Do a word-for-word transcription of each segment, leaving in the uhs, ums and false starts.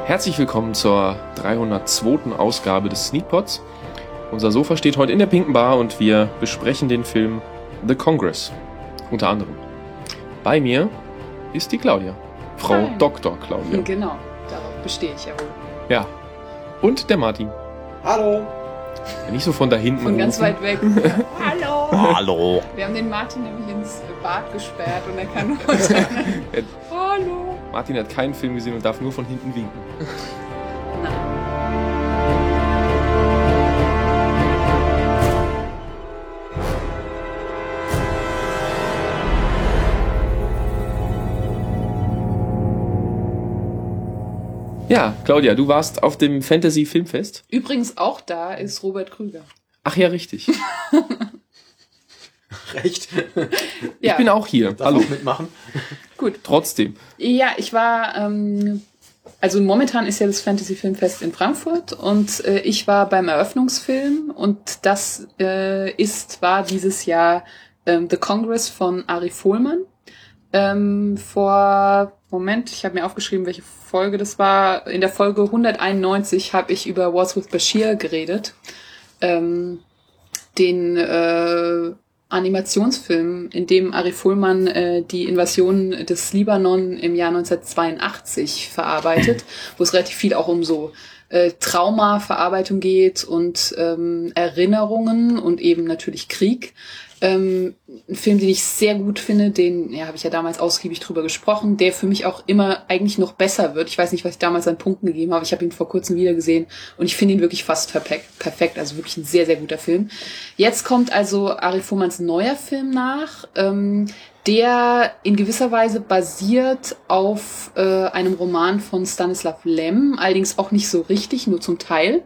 Herzlich willkommen zur dreihundertzweiten Ausgabe des Sneakpods. Unser Sofa steht heute in der Pinken Bar und wir besprechen den Film The Congress, unter anderem. Bei mir ist die Claudia, Frau Hi. Doktor Claudia. Genau, darauf bestehe ich ja wohl. Ja, und der Martin. Hallo. Ja, nicht so von da hinten Von ganz rufen. weit weg. Hallo. Hallo. Wir haben den Martin nämlich ins Bad gesperrt und er kann nur sagen, Hallo. Martin hat keinen Film gesehen und darf nur von hinten winken. Nein. Ja, Claudia, du warst auf dem Fantasy Filmfest. Übrigens auch da ist Robert Krüger. Ach ja, richtig. Recht. Ja. Ich bin auch hier. Darf Hallo. auch mitmachen. Gut. Trotzdem. Ja, ich war, ähm, also momentan ist ja das Fantasy Filmfest in Frankfurt und äh, ich war beim Eröffnungsfilm und das äh, ist, war dieses Jahr ähm, The Congress von Ari Fohlmann. Ähm, vor, Moment, ich habe mir aufgeschrieben, welche Folge das war. In der Folge hunderteinundneunzig habe ich über Wars with Bashir geredet. Ähm, den äh, Animationsfilm, in dem Ari Fohlmann äh, die Invasion des Libanon im Jahr neunzehnhundertzweiundachtzig verarbeitet, wo es relativ viel auch um so äh, Traumaverarbeitung geht und ähm, Erinnerungen und eben natürlich Krieg. Ähm, ein Film, den ich sehr gut finde, den ja, habe ich ja damals ausgiebig drüber gesprochen, der für mich auch immer eigentlich noch besser wird. Ich weiß nicht, was ich damals an Punkten gegeben habe. Ich habe ihn vor kurzem wieder gesehen und ich finde ihn wirklich fast perfekt. Also wirklich ein sehr, sehr guter Film. Jetzt kommt also Ari Fohlmanns neuer Film nach, ähm, der in gewisser Weise basiert auf äh, einem Roman von Stanislav Lem, allerdings auch nicht so richtig, nur zum Teil.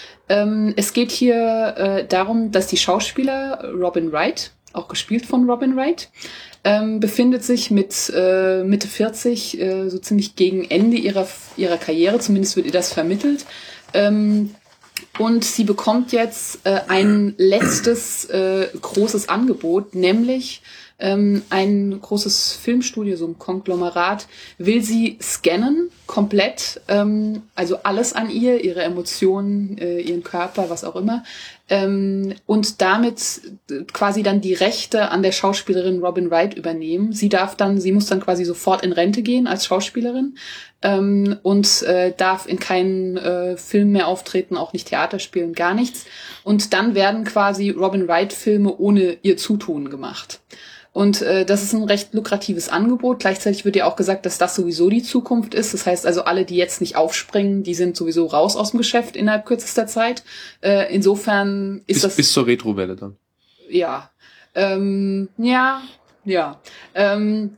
Ähm, es geht hier äh, darum, dass die Schauspieler Robin Wright, auch gespielt von Robin Wright, ähm, befindet sich mit äh, Mitte vierzig, äh, so ziemlich gegen Ende ihrer ihrer Karriere, zumindest wird ihr das vermittelt. Ähm, und sie bekommt jetzt äh, ein letztes äh, großes Angebot, nämlich ähm, ein großes Filmstudio, so ein Konglomerat, will sie scannen, komplett, ähm, also alles an ihr, ihre Emotionen, äh, ihren Körper, was auch immer, ähm, und damit quasi dann die Rechte an der Schauspielerin Robin Wright übernehmen. Sie darf dann, sie muss dann quasi sofort in Rente gehen als Schauspielerin ähm, und äh, darf in keinen äh, Film mehr auftreten, auch nicht Theater spielen, gar nichts. Und dann werden quasi Robin Wright-Filme ohne ihr Zutun gemacht. Und äh, das ist ein recht lukratives Angebot. Gleichzeitig wird ja auch gesagt, dass das sowieso die Zukunft ist. Das heißt also, alle, die jetzt nicht aufspringen, die sind sowieso raus aus dem Geschäft innerhalb kürzester Zeit. Äh, insofern ist Bis, das... bis zur Retrowelle dann. Ja. Ähm, ja, ja. Ähm,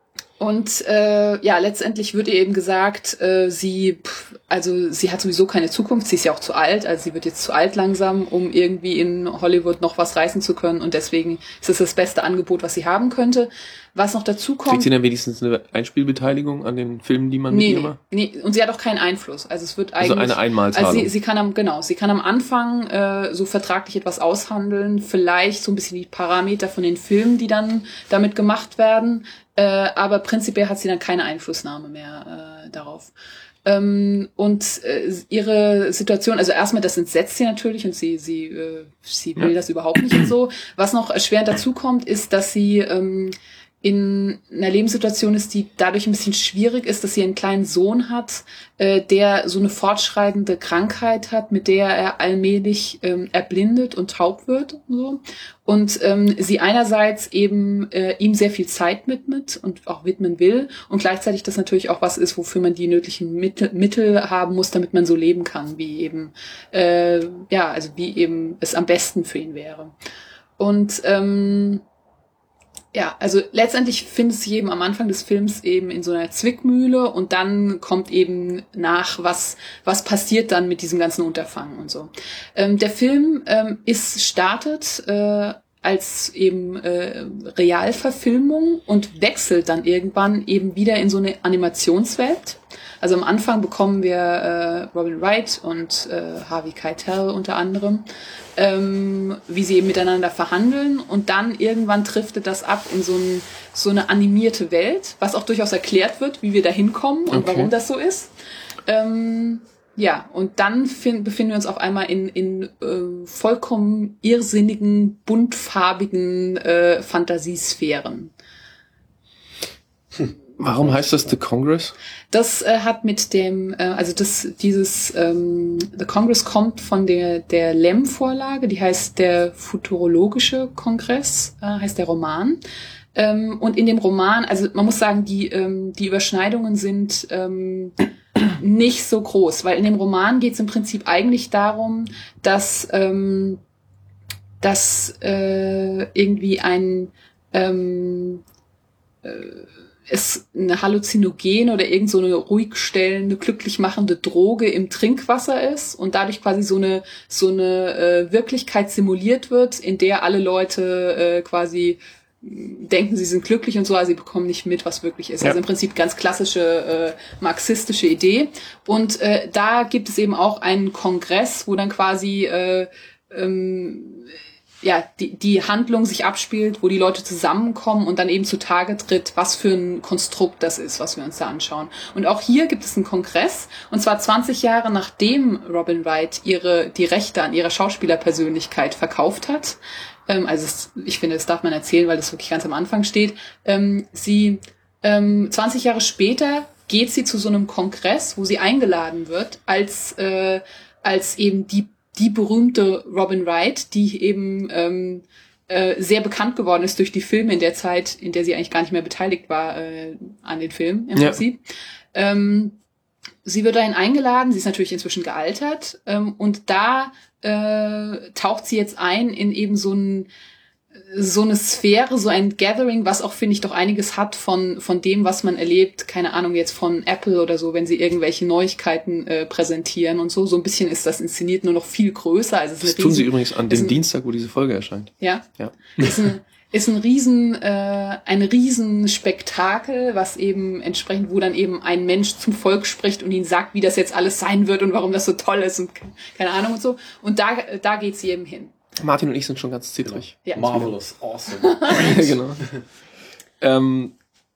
und äh, ja, letztendlich wird ihr eben gesagt, äh, sie, pff, also sie hat sowieso keine Zukunft, sie ist ja auch zu alt, also sie wird jetzt zu alt langsam, um irgendwie in Hollywood noch was reißen zu können und deswegen ist es das beste Angebot, was sie haben könnte. Was noch dazu kommt... Kriegt sie dann wenigstens eine Einspielbeteiligung an den Filmen, die man nee, mit ihr macht? Nee, und sie hat auch keinen Einfluss. Also es wird eigentlich... Also eine Einmalzahlung. Also sie, sie kann am, genau, sie kann am Anfang äh, so vertraglich etwas aushandeln, vielleicht so ein bisschen die Parameter von den Filmen, die dann damit gemacht werden, äh, aber prinzipiell hat sie dann keine Einflussnahme mehr äh, darauf. Ähm, und äh, ihre Situation, also erstmal, das entsetzt sie natürlich und sie sie äh, sie will Ja. das überhaupt nicht und so. Was noch erschwerend dazu kommt, ist, dass sie ähm, in einer Lebenssituation ist, die dadurch ein bisschen schwierig ist, dass sie einen kleinen Sohn hat, äh, der so eine fortschreitende Krankheit hat, mit der er allmählich ähm, erblindet und taub wird und so. Und ähm, sie einerseits eben äh, ihm sehr viel Zeit widmet und auch widmen will und gleichzeitig das natürlich auch was ist, wofür man die nötigen Mittel, Mittel haben muss, damit man so leben kann, wie eben äh, ja, also wie eben es am besten für ihn wäre. Und ähm, ja, also letztendlich findet sich eben am Anfang des Films eben in so einer Zwickmühle und dann kommt eben nach, was was passiert dann mit diesem ganzen Unterfangen und so. Ähm, der Film ähm, ist startet äh, als eben äh, Realverfilmung und wechselt dann irgendwann eben wieder in so eine Animationswelt. Also am Anfang bekommen wir äh, Robin Wright und äh, Harvey Keitel unter anderem, ähm, wie sie eben miteinander verhandeln und dann irgendwann driftet das ab in so, ein, so eine animierte Welt, was auch durchaus erklärt wird, wie wir da hinkommen und okay. warum das so ist. Ähm, ja, und dann find, befinden wir uns auf einmal in, in äh, vollkommen irrsinnigen, buntfarbigen äh, Fantasiesphären. Hm. Warum heißt das The Congress? Das äh, hat mit dem, äh, also das, dieses ähm, The Congress kommt von der der Lem-Vorlage, die heißt der Futurologische Kongress, äh, heißt der Roman. Ähm, und in dem Roman, also man muss sagen, die ähm, die Überschneidungen sind ähm, nicht so groß, weil in dem Roman geht es im Prinzip eigentlich darum, dass ähm, dass äh, irgendwie ein ähm, äh, es eine Halluzinogen oder irgend so eine ruhig stellende, glücklich machende Droge im Trinkwasser ist und dadurch quasi so eine so eine äh, Wirklichkeit simuliert wird, in der alle Leute äh, quasi denken, sie sind glücklich und so, aber sie bekommen nicht mit, was wirklich ist. Ja. Also im Prinzip ganz klassische äh, marxistische Idee. Und äh, da gibt es eben auch einen Kongress, wo dann quasi äh, ähm, ja, die, die Handlung sich abspielt, wo die Leute zusammenkommen und dann eben zutage tritt, was für ein Konstrukt das ist, was wir uns da anschauen. Und auch hier gibt es einen Kongress, und zwar zwanzig Jahre nachdem Robin Wright ihre, die Rechte an ihrer Schauspielerpersönlichkeit verkauft hat. Ähm, also es, ich finde, das darf man erzählen, weil das wirklich ganz am Anfang steht. Ähm, sie, ähm, zwanzig Jahre später geht sie zu so einem Kongress, wo sie eingeladen wird, als, äh, als eben die die berühmte Robin Wright, die eben ähm, äh, sehr bekannt geworden ist durch die Filme in der Zeit, in der sie eigentlich gar nicht mehr beteiligt war äh, an den Filmen im ja. Prinzip. Ähm, sie wird dahin eingeladen, sie ist natürlich inzwischen gealtert ähm, und da äh, taucht sie jetzt ein in eben so ein so eine Sphäre, so ein Gathering, was auch, finde ich, doch einiges hat von von dem, was man erlebt, keine Ahnung, jetzt von Apple oder so, wenn sie irgendwelche Neuigkeiten äh, präsentieren und so. So ein bisschen ist das inszeniert, nur noch viel größer. Also es ist das eine tun riesen, sie übrigens an dem ein, Dienstag, wo diese Folge erscheint. Ja? Ja. Ist ein, ist ein riesen, äh, ein riesen Spektakel, was eben entsprechend, wo dann eben ein Mensch zum Volk spricht und ihnen sagt, wie das jetzt alles sein wird und warum das so toll ist und keine Ahnung und so. Und da, da geht sie eben hin. Martin und ich sind schon ganz zittrig. Ja. Marvelous, awesome. Genau. ähm,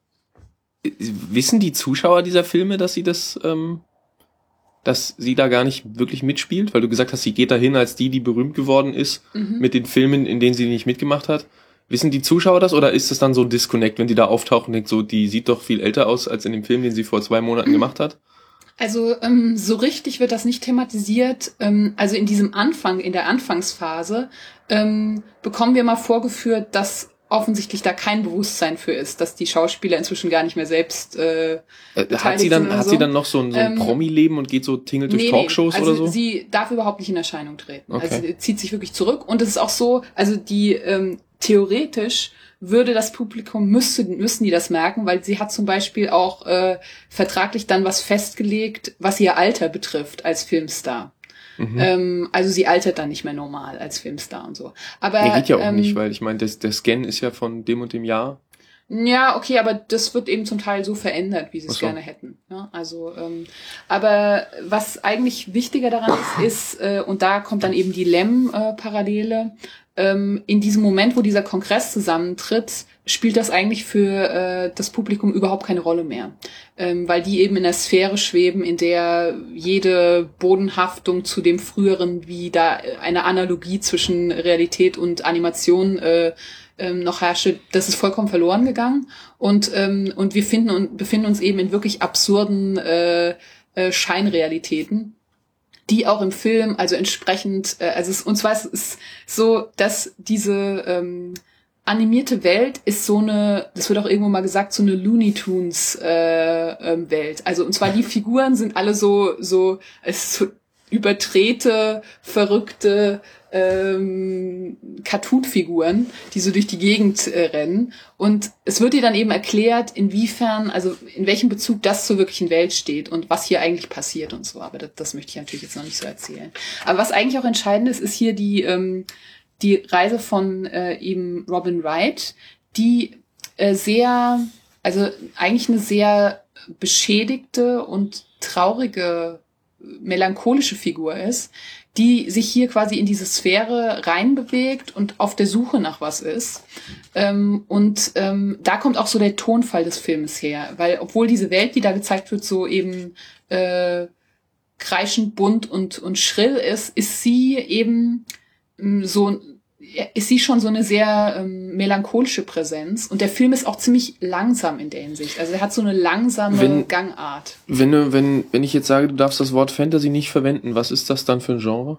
wissen die Zuschauer dieser Filme, dass sie das, ähm, dass sie da gar nicht wirklich mitspielt? Weil du gesagt hast, sie geht dahin als die, die berühmt geworden ist, mhm. mit den Filmen, in denen sie nicht mitgemacht hat. Wissen die Zuschauer das oder ist es dann so ein Disconnect, wenn die da auftauchen und denkt so, die sieht doch viel älter aus als in dem Film, den sie vor zwei Monaten mhm. gemacht hat? Also ähm, so richtig wird das nicht thematisiert. Ähm, also in diesem Anfang, in der Anfangsphase, ähm, bekommen wir mal vorgeführt, dass offensichtlich da kein Bewusstsein für ist, dass die Schauspieler inzwischen gar nicht mehr selbst äh, beteiligt hat sie dann sind oder hat so. sie dann noch so ein, so ein ähm, Promi-Leben und geht so tingelt durch nee, Talkshows nee. Also oder so? Sie darf überhaupt nicht in Erscheinung treten. Okay. Also sie zieht sich wirklich zurück und es ist auch so, also die ähm, theoretisch würde das Publikum, müsste, müssen die das merken, weil sie hat zum Beispiel auch äh, vertraglich dann was festgelegt, was ihr Alter betrifft als Filmstar. Mhm. Ähm, also sie altert dann nicht mehr normal als Filmstar und so. Aber nee, geht ja auch ähm, nicht, weil ich meine, der Scan ist ja von dem und dem Jahr. Ja, okay, aber das wird eben zum Teil so verändert, wie sie es so. gerne hätten. Ja, also, ähm, aber was eigentlich wichtiger daran ist, ist äh, und da kommt dann eben die Lem-Parallele, ähm, in diesem Moment, wo dieser Kongress zusammentritt, spielt das eigentlich für äh, das Publikum überhaupt keine Rolle mehr. Ähm, weil die eben in der Sphäre schweben, in der jede Bodenhaftung zu dem Früheren, wie da eine Analogie zwischen Realität und Animation äh, ähm, noch herrscht, das ist vollkommen verloren gegangen. Und ähm, und wir finden und befinden uns eben in wirklich absurden äh, äh, Scheinrealitäten, die auch im Film, also entsprechend, äh, also es, und zwar ist es so, dass diese ähm, animierte Welt ist so eine, das wird auch irgendwo mal gesagt, so eine Looney Tunes äh, ähm, Welt. Also und zwar die Figuren sind alle so so, es ist so überdrehte, verrückte ähm, Cartoon-Figuren, die so durch die Gegend äh, rennen. Und es wird dir dann eben erklärt, inwiefern, also in welchem Bezug das zur wirklichen Welt steht und was hier eigentlich passiert und so. Aber das, das möchte ich natürlich jetzt noch nicht so erzählen. Aber was eigentlich auch entscheidend ist, ist hier die ähm, die Reise von äh, eben Robin Wright, die äh, sehr, also eigentlich eine sehr beschädigte und traurige melancholische Figur ist, die sich hier quasi in diese Sphäre reinbewegt und auf der Suche nach was ist. Ähm, und ähm, da kommt auch so der Tonfall des Filmes her, weil obwohl diese Welt, die da gezeigt wird, so eben äh, kreischend bunt und und schrill ist, ist sie eben ähm, so ist sie schon so eine sehr ähm, melancholische Präsenz. Und der Film ist auch ziemlich langsam in der Hinsicht. Also er hat so eine langsame wenn, Gangart. Wenn, du, wenn, wenn ich jetzt sage, du darfst das Wort Fantasy nicht verwenden, was ist das dann für ein Genre?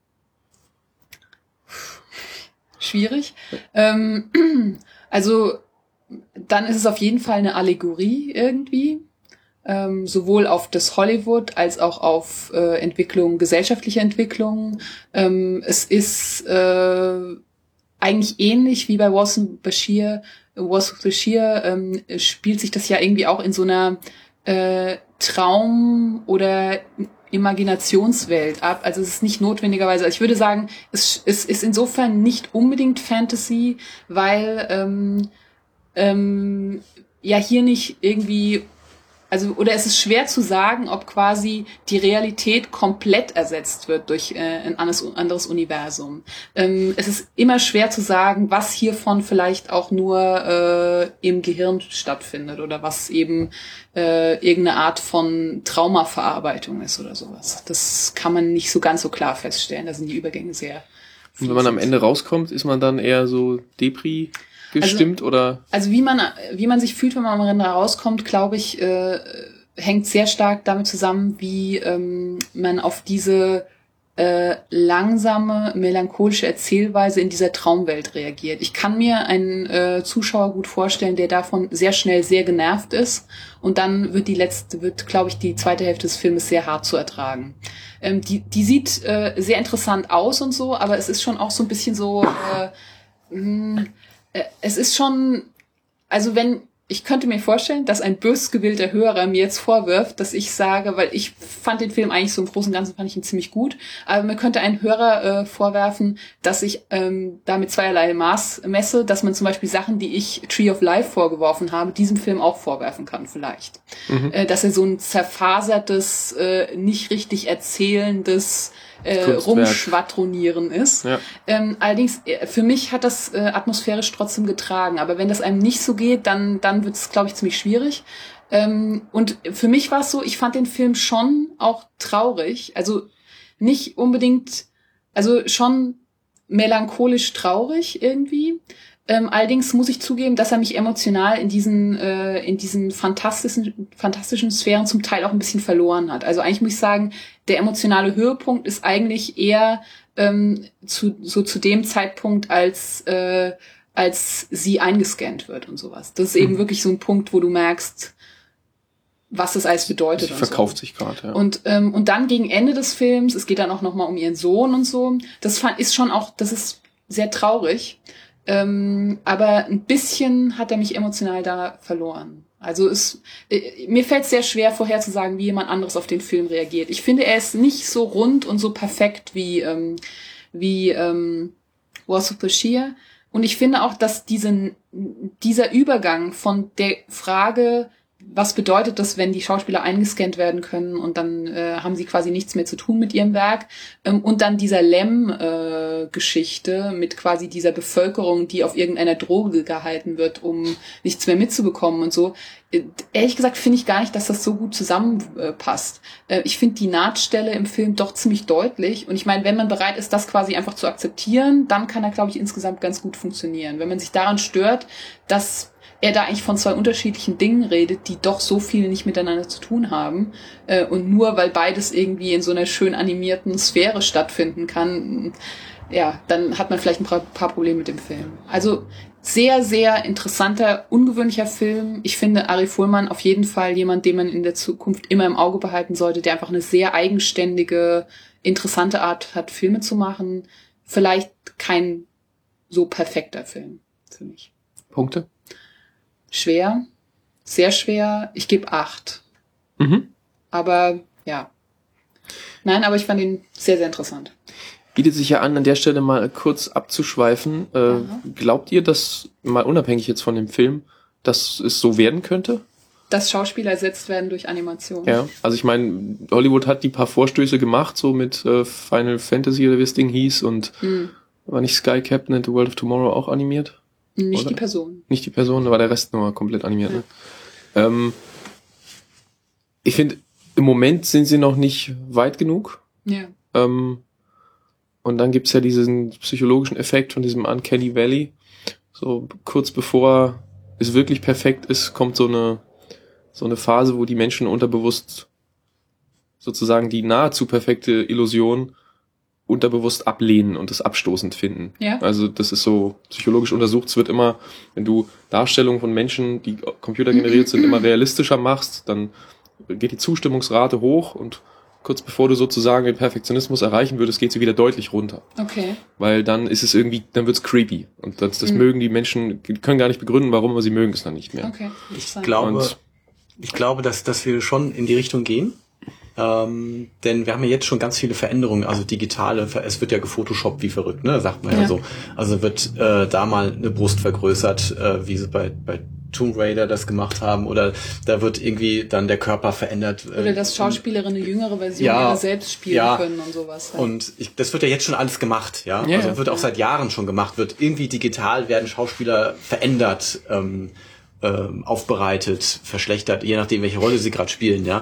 Schwierig. Ähm, also dann ist es auf jeden Fall eine Allegorie irgendwie. Ähm, sowohl auf das Hollywood als auch auf äh, Entwicklung, gesellschaftliche Entwicklung. Ähm, es ist äh, eigentlich ähnlich wie bei Wars and Bashir. Wars with Bashir ähm, spielt sich das ja irgendwie auch in so einer äh, Traum- oder Imaginationswelt ab. Also es ist nicht notwendigerweise, also ich würde sagen, es, es ist insofern nicht unbedingt Fantasy, weil ähm, ähm, ja hier nicht irgendwie Also, oder es ist schwer zu sagen, ob quasi die Realität komplett ersetzt wird durch äh, ein anderes, anderes Universum. Ähm, es ist immer schwer zu sagen, was hiervon vielleicht auch nur äh, im Gehirn stattfindet oder was eben äh, irgendeine Art von Traumaverarbeitung ist oder sowas. Das kann man nicht so ganz so klar feststellen. Da sind die Übergänge sehr fließend. Und wenn man am Ende rauskommt, ist man dann eher so Depri gestimmt, also, oder? Also wie man wie man sich fühlt, wenn man am Ende rauskommt, glaube ich, äh, hängt sehr stark damit zusammen, wie ähm, man auf diese äh, langsame, melancholische Erzählweise in dieser Traumwelt reagiert. Ich kann mir einen äh, Zuschauer gut vorstellen, der davon sehr schnell sehr genervt ist, und dann wird die letzte, wird, glaube ich, die zweite Hälfte des Filmes sehr hart zu ertragen. Ähm, die die sieht äh, sehr interessant aus und so, aber es ist schon auch so ein bisschen so äh, mh, es ist schon, also wenn, ich könnte mir vorstellen, dass ein bösgewillter Hörer mir jetzt vorwirft, dass ich sage, weil ich fand den Film eigentlich so im Großen und Ganzen fand ich ihn ziemlich gut, aber mir könnte ein Hörer äh, vorwerfen, dass ich ähm, da mit zweierlei Maß messe, dass man zum Beispiel Sachen, die ich Tree of Life vorgeworfen habe, diesem Film auch vorwerfen kann vielleicht. Mhm. Äh, dass er so ein zerfasertes, äh, nicht richtig erzählendes Äh, rumschwadronieren ist. Ja. Ähm, allerdings, für mich hat das äh, atmosphärisch trotzdem getragen. Aber wenn das einem nicht so geht, dann, dann wird es, glaube ich, ziemlich schwierig. Ähm, und für mich war es so, ich fand den Film schon auch traurig. Also nicht unbedingt, also schon melancholisch traurig irgendwie. Ähm, allerdings muss ich zugeben, dass er mich emotional in diesen äh, in diesen fantastischen fantastischen Sphären zum Teil auch ein bisschen verloren hat. Also eigentlich muss ich sagen, der emotionale Höhepunkt ist eigentlich eher ähm, zu so zu dem Zeitpunkt, als äh, als sie eingescannt wird und sowas. Das ist eben mhm. wirklich so ein Punkt, wo du merkst, was das alles bedeutet. Sie verkauft so. sich gerade. Ja. Und ähm, und dann gegen Ende des Films, es geht dann auch noch mal um ihren Sohn und so. Das fand, ist schon auch, das ist sehr traurig. Ähm, aber ein bisschen hat er mich emotional da verloren. Also es, äh, mir fällt es sehr schwer vorherzusagen, wie jemand anderes auf den Film reagiert. Ich finde, er ist nicht so rund und so perfekt wie ähm, wie ähm, Wars of Bashir. Und ich finde auch, dass diesen dieser Übergang von der Frage, was bedeutet das, wenn die Schauspieler eingescannt werden können und dann äh, haben sie quasi nichts mehr zu tun mit ihrem Werk. Ähm, und dann dieser Lem-Geschichte äh, mit quasi dieser Bevölkerung, die auf irgendeiner Droge gehalten wird, um nichts mehr mitzubekommen und so. Äh, ehrlich gesagt finde ich gar nicht, dass das so gut zusammenpasst. Äh, ich finde die Nahtstelle im Film doch ziemlich deutlich. Und ich meine, wenn man bereit ist, das quasi einfach zu akzeptieren, dann kann er, glaube ich, insgesamt ganz gut funktionieren. Wenn man sich daran stört, dass er da eigentlich von zwei unterschiedlichen Dingen redet, die doch so viel nicht miteinander zu tun haben. Äh, und nur weil beides irgendwie in so einer schön animierten Sphäre stattfinden kann, ja, dann hat man vielleicht ein paar, paar Probleme mit dem Film. Also sehr, sehr interessanter, ungewöhnlicher Film. Ich finde Ari Fuhrmann auf jeden Fall jemand, den man in der Zukunft immer im Auge behalten sollte, der einfach eine sehr eigenständige, interessante Art hat, Filme zu machen. Vielleicht kein so perfekter Film für mich. Punkte? Schwer, sehr schwer. Ich gebe acht. Mhm. Aber ja. Nein, aber ich fand ihn sehr, sehr interessant. Bietet sich ja an, an der Stelle mal kurz abzuschweifen. Äh, glaubt ihr, dass, mal unabhängig jetzt von dem Film, dass es so werden könnte? Dass Schauspieler ersetzt werden durch Animation. Ja, also ich meine, Hollywood hat die paar Vorstöße gemacht, so mit äh, Final Fantasy oder wie das Ding hieß und mhm. war nicht Sky Captain and the World of Tomorrow auch animiert? Nicht oder? Die Person. Nicht die Person, da war der Rest nur komplett animiert. Ja. Ne? Ähm, ich finde, im Moment sind sie noch nicht weit genug. Ja. Ähm, und dann gibt's ja diesen psychologischen Effekt von diesem Uncanny Valley. So kurz bevor es wirklich perfekt ist, kommt so eine so eine Phase, wo die Menschen unterbewusst sozusagen die nahezu perfekte Illusion unterbewusst ablehnen und das abstoßend finden. Ja. Also das ist so psychologisch untersucht. Es wird immer, wenn du Darstellungen von Menschen, die computergeneriert sind, immer realistischer machst, dann geht die Zustimmungsrate hoch und kurz bevor du sozusagen den Perfektionismus erreichen würdest, geht sie wieder deutlich runter. Okay. Weil dann ist es irgendwie, dann wird's creepy. Und das, das mhm. mögen die Menschen, die können gar nicht begründen, warum, aber sie mögen es dann nicht mehr. Okay. Ich glaube, und ich glaube, dass, dass wir schon in die Richtung gehen. Ähm, denn wir haben ja jetzt schon ganz viele Veränderungen, also digitale, es wird ja gefotoshoppt wie verrückt, ne, sagt man ja, ja so. Also wird äh, da mal eine Brust vergrößert, äh, wie sie bei, bei Tomb Raider das gemacht haben, oder da wird irgendwie dann der Körper verändert. Äh, oder dass Schauspielerinnen eine jüngere Version ja, ihrer selbst spielen ja, können und sowas. Ja. Und ich, das wird ja jetzt schon alles gemacht, ja. ja also wird auch seit Jahren schon gemacht, wird irgendwie digital werden Schauspieler verändert, ähm, ähm, aufbereitet, verschlechtert, je nachdem, welche Rolle sie gerade spielen, ja.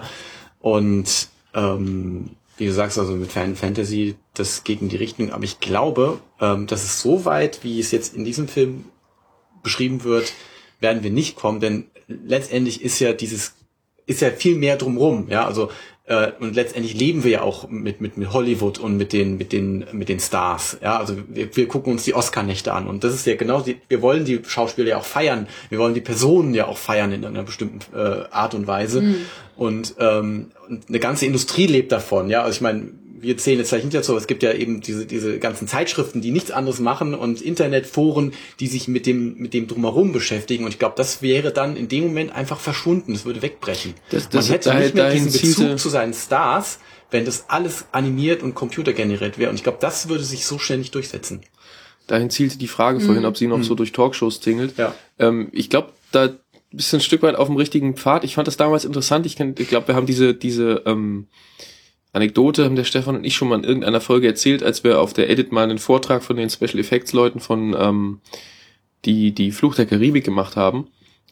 Und ähm, wie du sagst, also mit Fan Fantasy, das geht in die Richtung. Aber ich glaube, ähm, dass es so weit, wie es jetzt in diesem Film beschrieben wird, werden wir nicht kommen. Denn letztendlich ist ja dieses, ist ja viel mehr drumrum. Ja, also äh, und letztendlich leben wir ja auch mit mit mit Hollywood und mit den mit den mit den Stars. Ja, also wir, wir gucken uns die Oscar-Nächte an und das ist ja genau die. Wir wollen die Schauspieler ja auch feiern. Wir wollen die Personen ja auch feiern in einer bestimmten äh, Art und Weise. Mhm. Und ähm, und eine ganze Industrie lebt davon, ja. Also ich meine, wir zählen jetzt vielleicht nicht dazu, aber es gibt ja eben diese diese ganzen Zeitschriften, die nichts anderes machen und Internetforen, die sich mit dem mit dem drumherum beschäftigen. Und ich glaube, das wäre dann in dem Moment einfach verschwunden. Es würde wegbrechen. Das, das Man hätte da, nicht mehr diesen Bezug zielte, zu seinen Stars, wenn das alles animiert und computergeneriert wäre. Und ich glaube, das würde sich so schnell nicht durchsetzen. Dahin zielte die Frage vorhin, mhm. ob sie noch mhm. so durch Talkshows tingelt. Ja. Ähm, ich glaube, da bist du ein Stück weit auf dem richtigen Pfad. Ich fand das damals interessant. Ich, ich glaube, wir haben diese diese ähm, Anekdote, haben der Stefan und ich schon mal in irgendeiner Folge erzählt, als wir auf der Edit mal einen Vortrag von den Special Effects Leuten von ähm, die die Fluch der Karibik gemacht haben.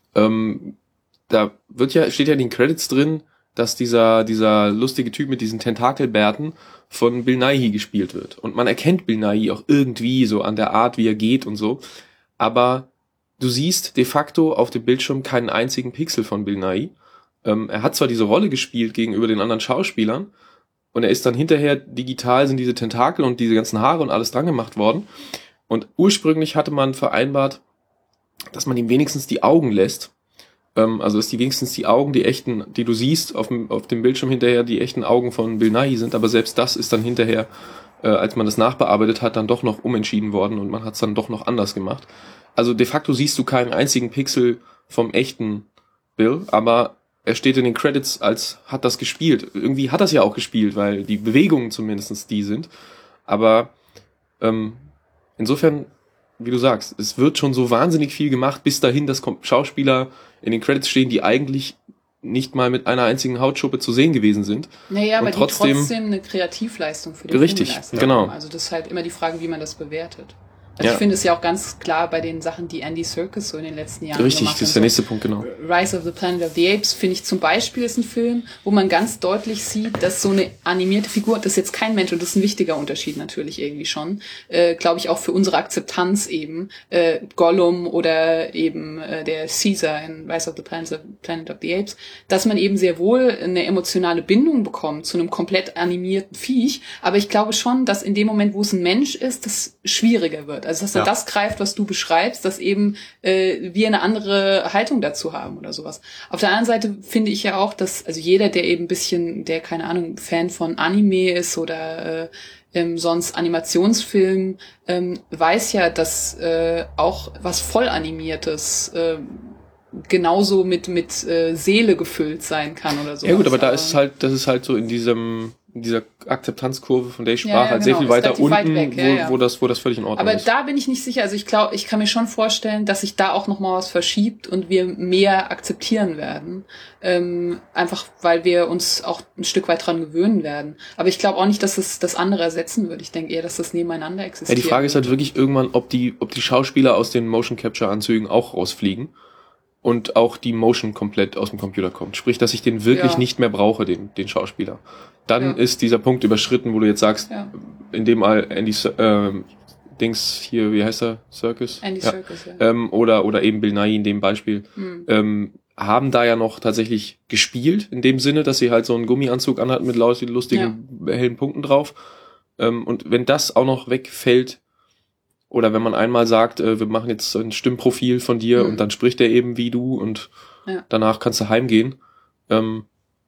Ähm, da wird ja steht ja in den Credits drin, dass dieser dieser lustige Typ mit diesen Tentakelbärten von Bill Nighy gespielt wird. Und man erkennt Bill Nighy auch irgendwie so an der Art, wie er geht und so. Aber du siehst de facto auf dem Bildschirm keinen einzigen Pixel von Bill Nighy. Ähm, er hat zwar diese Rolle gespielt gegenüber den anderen Schauspielern und er ist dann hinterher digital, sind diese Tentakel und diese ganzen Haare und alles dran gemacht worden. Und ursprünglich hatte man vereinbart, dass man ihm wenigstens die Augen lässt. Ähm, also dass die wenigstens die Augen, die echten, die du siehst auf dem, auf dem Bildschirm hinterher, die echten Augen von Bill Nighy sind. Aber selbst das ist dann hinterher, äh, als man das nachbearbeitet hat, dann doch noch umentschieden worden und man hat es dann doch noch anders gemacht. Also de facto siehst du keinen einzigen Pixel vom echten Bill, aber er steht in den Credits als hat das gespielt. Irgendwie hat das ja auch gespielt, weil die Bewegungen zumindest die sind. Aber ähm, insofern, wie du sagst, es wird schon so wahnsinnig viel gemacht, bis dahin, dass Schauspieler in den Credits stehen, die eigentlich nicht mal mit einer einzigen Hautschuppe zu sehen gewesen sind. Naja, aber und trotzdem, die trotzdem eine Kreativleistung für den richtig, Film leisten. Genau. Also das ist halt immer die Frage, wie man das bewertet. Also ja. ich finde es ja auch ganz klar bei den Sachen, die Andy Serkis so in den letzten Jahren Richtig, gemacht hat. das ist der nächste Punkt, genau. Rise of the Planet of the Apes, finde ich zum Beispiel, ist ein Film, wo man ganz deutlich sieht, dass so eine animierte Figur, das ist jetzt kein Mensch, und das ist ein wichtiger Unterschied natürlich irgendwie schon, äh, glaube ich auch für unsere Akzeptanz eben, äh, Gollum oder eben äh, der Caesar in Rise of the Planet of, Planet of the Apes, dass man eben sehr wohl eine emotionale Bindung bekommt zu einem komplett animierten Viech, aber ich glaube schon, dass in dem Moment, wo es ein Mensch ist, das schwieriger wird. Also dass er ja. das greift, was du beschreibst, dass eben äh, wir eine andere Haltung dazu haben oder sowas. Auf der anderen Seite finde ich ja auch, dass also jeder, der eben ein bisschen, der keine Ahnung, Fan von Anime ist oder äh, ähm, sonst Animationsfilm, ähm, weiß ja, dass äh, auch was voll animiertes äh, genauso mit mit äh, Seele gefüllt sein kann oder so. Ja gut, aber da ist halt, das ist halt so in diesem in dieser Akzeptanzkurve, von der ich sprach, Ja, ja, halt sehr genau. viel Ist weiter relativ unten, weit weg, ja, wo, ja. wo das, wo das völlig in Ordnung Aber ist. da bin ich nicht sicher. Also ich glaube, ich kann mir schon vorstellen, dass sich da auch noch mal was verschiebt und wir mehr akzeptieren werden. Ähm, einfach, weil wir uns auch ein Stück weit dran gewöhnen werden. Aber ich glaube auch nicht, dass es das andere ersetzen würde. Ich denke eher, dass das nebeneinander Ja, existiert. die Frage ist halt wirklich irgendwann, ob die, ob die Schauspieler aus den Motion Capture Anzügen auch rausfliegen und auch die Motion komplett aus dem Computer kommt. Sprich, dass ich den wirklich Ja. nicht mehr brauche, den, den Schauspieler. Dann Ja. ist dieser Punkt überschritten, wo du jetzt sagst, Ja. in dem Mal Andy, ähm, Dings hier, wie heißt er? Circus? Andy ja. Serkis, ja. Ähm, oder, oder eben Bill Nighy in dem Beispiel. Hm. Ähm, haben da ja noch tatsächlich gespielt, in dem Sinne, dass sie halt so einen Gummianzug anhatten mit laut- lustigen, hellen Punkten drauf. Ähm, und wenn das auch noch wegfällt, oder wenn man einmal sagt, äh, wir machen jetzt ein Stimmprofil von dir Mhm. und dann spricht er eben wie du und Ja. danach kannst du heimgehen. Ähm,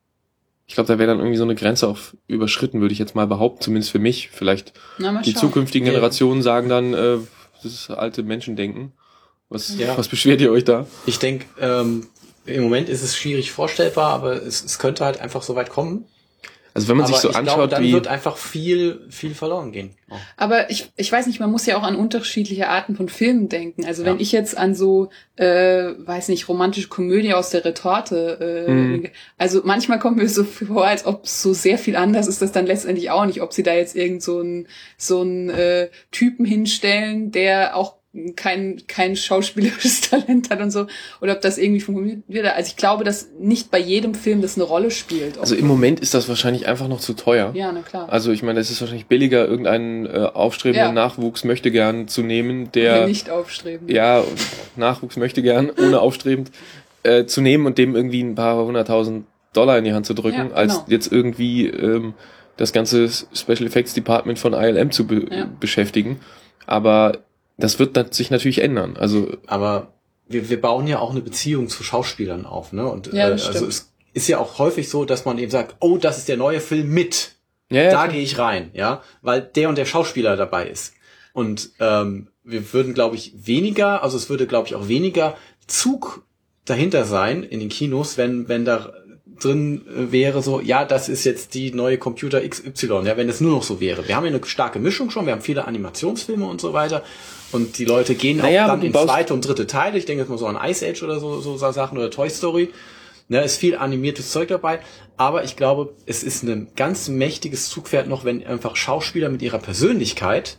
ich glaube, da wäre dann irgendwie so eine Grenze auf überschritten, würde ich jetzt mal behaupten, zumindest für mich. Vielleicht Na, mal die schauen. zukünftigen Ja. Generationen sagen dann, äh, das ist alte Menschendenken. Was, Ja. was beschwert ihr euch da? Ich denke, ähm, im Moment ist es schwierig vorstellbar, aber es, es könnte halt einfach so weit kommen. Also wenn man aber sich so ich anschaut, glaube, dann wie... wird einfach viel, viel verloren gehen. Oh. Aber ich, ich weiß nicht, man muss ja auch an unterschiedliche Arten von Filmen denken. Also wenn Ja. ich jetzt an so, äh, weiß nicht, romantische Komödie aus der Retorte, äh, Mhm. also manchmal kommt mir so vor, als ob es so sehr viel anders ist, das dann letztendlich auch nicht, ob sie da jetzt irgend so einen so einen, äh, Typen hinstellen, der auch kein kein schauspielerisches Talent hat und so, oder ob das irgendwie funktioniert. Also ich glaube, dass nicht bei jedem Film das eine Rolle spielt. Also im Moment ist das wahrscheinlich einfach noch zu teuer. Ja, na klar. Also ich meine, es ist wahrscheinlich billiger, irgendeinen äh, aufstrebenden Ja. Nachwuchs möchte gern zu nehmen, Oder der nicht aufstreben. ja Nachwuchs möchte gern, ohne aufstrebend, äh, zu nehmen und dem irgendwie ein paar hunderttausend Dollar in die Hand zu drücken, Ja, genau. als jetzt irgendwie ähm, das ganze Special Effects Department von I L M zu be Ja. beschäftigen. Aber das wird dann sich natürlich ändern. Also Aber wir, wir bauen ja auch eine Beziehung zu Schauspielern auf, ne? Und Ja, äh, das also stimmt. es ist ja auch häufig so, dass man eben sagt, oh, das ist der neue Film mit. ja, ja, Da klar. gehe ich rein, ja, weil der und der Schauspieler dabei ist. Und ähm, wir würden, glaube ich, weniger, also es würde, glaube ich, auch weniger Zug dahinter sein in den Kinos, wenn wenn da drin äh, wäre so, ja, das ist jetzt die neue Computer X Y, ja, wenn es nur noch so wäre. Wir haben ja eine starke Mischung schon, wir haben viele Animationsfilme und so weiter und die Leute gehen Naja, auch aber dann du in baust- zweite und dritte Teile. Ich denke jetzt mal so an Ice Age oder so, so Sachen oder Toy Story. Ne, ist viel animiertes Zeug dabei, aber ich glaube, es ist ein ganz mächtiges Zugpferd noch, wenn einfach Schauspieler mit ihrer Persönlichkeit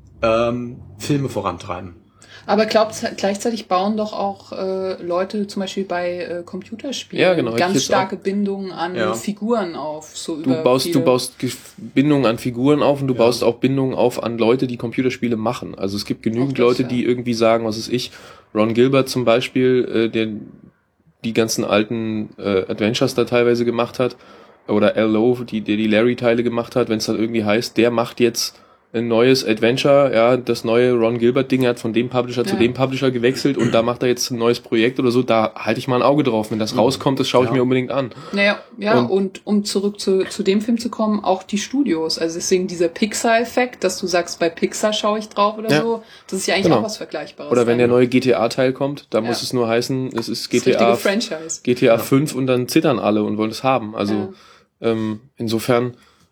ähm, Filme vorantreiben. Aber glaubt, gleichzeitig bauen doch auch äh, Leute zum Beispiel bei äh, Computerspielen Ja, genau, hätte ich ganz jetzt starke Bindungen an Ja. Figuren auf. So Du über baust, viele, du baust Ge- Bindungen an Figuren auf und du Ja. baust auch Bindungen auf an Leute, die Computerspiele machen. Also es gibt genügend Auch das, Leute, ja. die irgendwie sagen, was ist ich, Ron Gilbert zum Beispiel, äh, der die ganzen alten äh, Adventures da teilweise gemacht hat, oder Al Lowe, die, der die Larry-Teile gemacht hat, wenn es dann irgendwie heißt, der macht jetzt ein neues Adventure, ja, das neue Ron Gilbert-Ding hat von dem Publisher zu Ja. dem Publisher gewechselt und da macht er jetzt ein neues Projekt oder so, da halte ich mal ein Auge drauf. Wenn das rauskommt, das schaue ich Ja. mir unbedingt an. Naja, ja, Und- und, um zurück zu, zu dem Film zu kommen, auch die Studios. Also deswegen dieser Pixar-Effekt, dass du sagst, bei Pixar schaue ich drauf oder Ja. so, das ist ja eigentlich Genau. auch was Vergleichbares. Oder wenn der dann. neue G T A-Teil kommt, da Ja. muss es nur heißen, es ist Das G T A, richtige Franchise. G T A fünf und dann zittern alle und wollen es haben. Also Ja. ähm, insofern,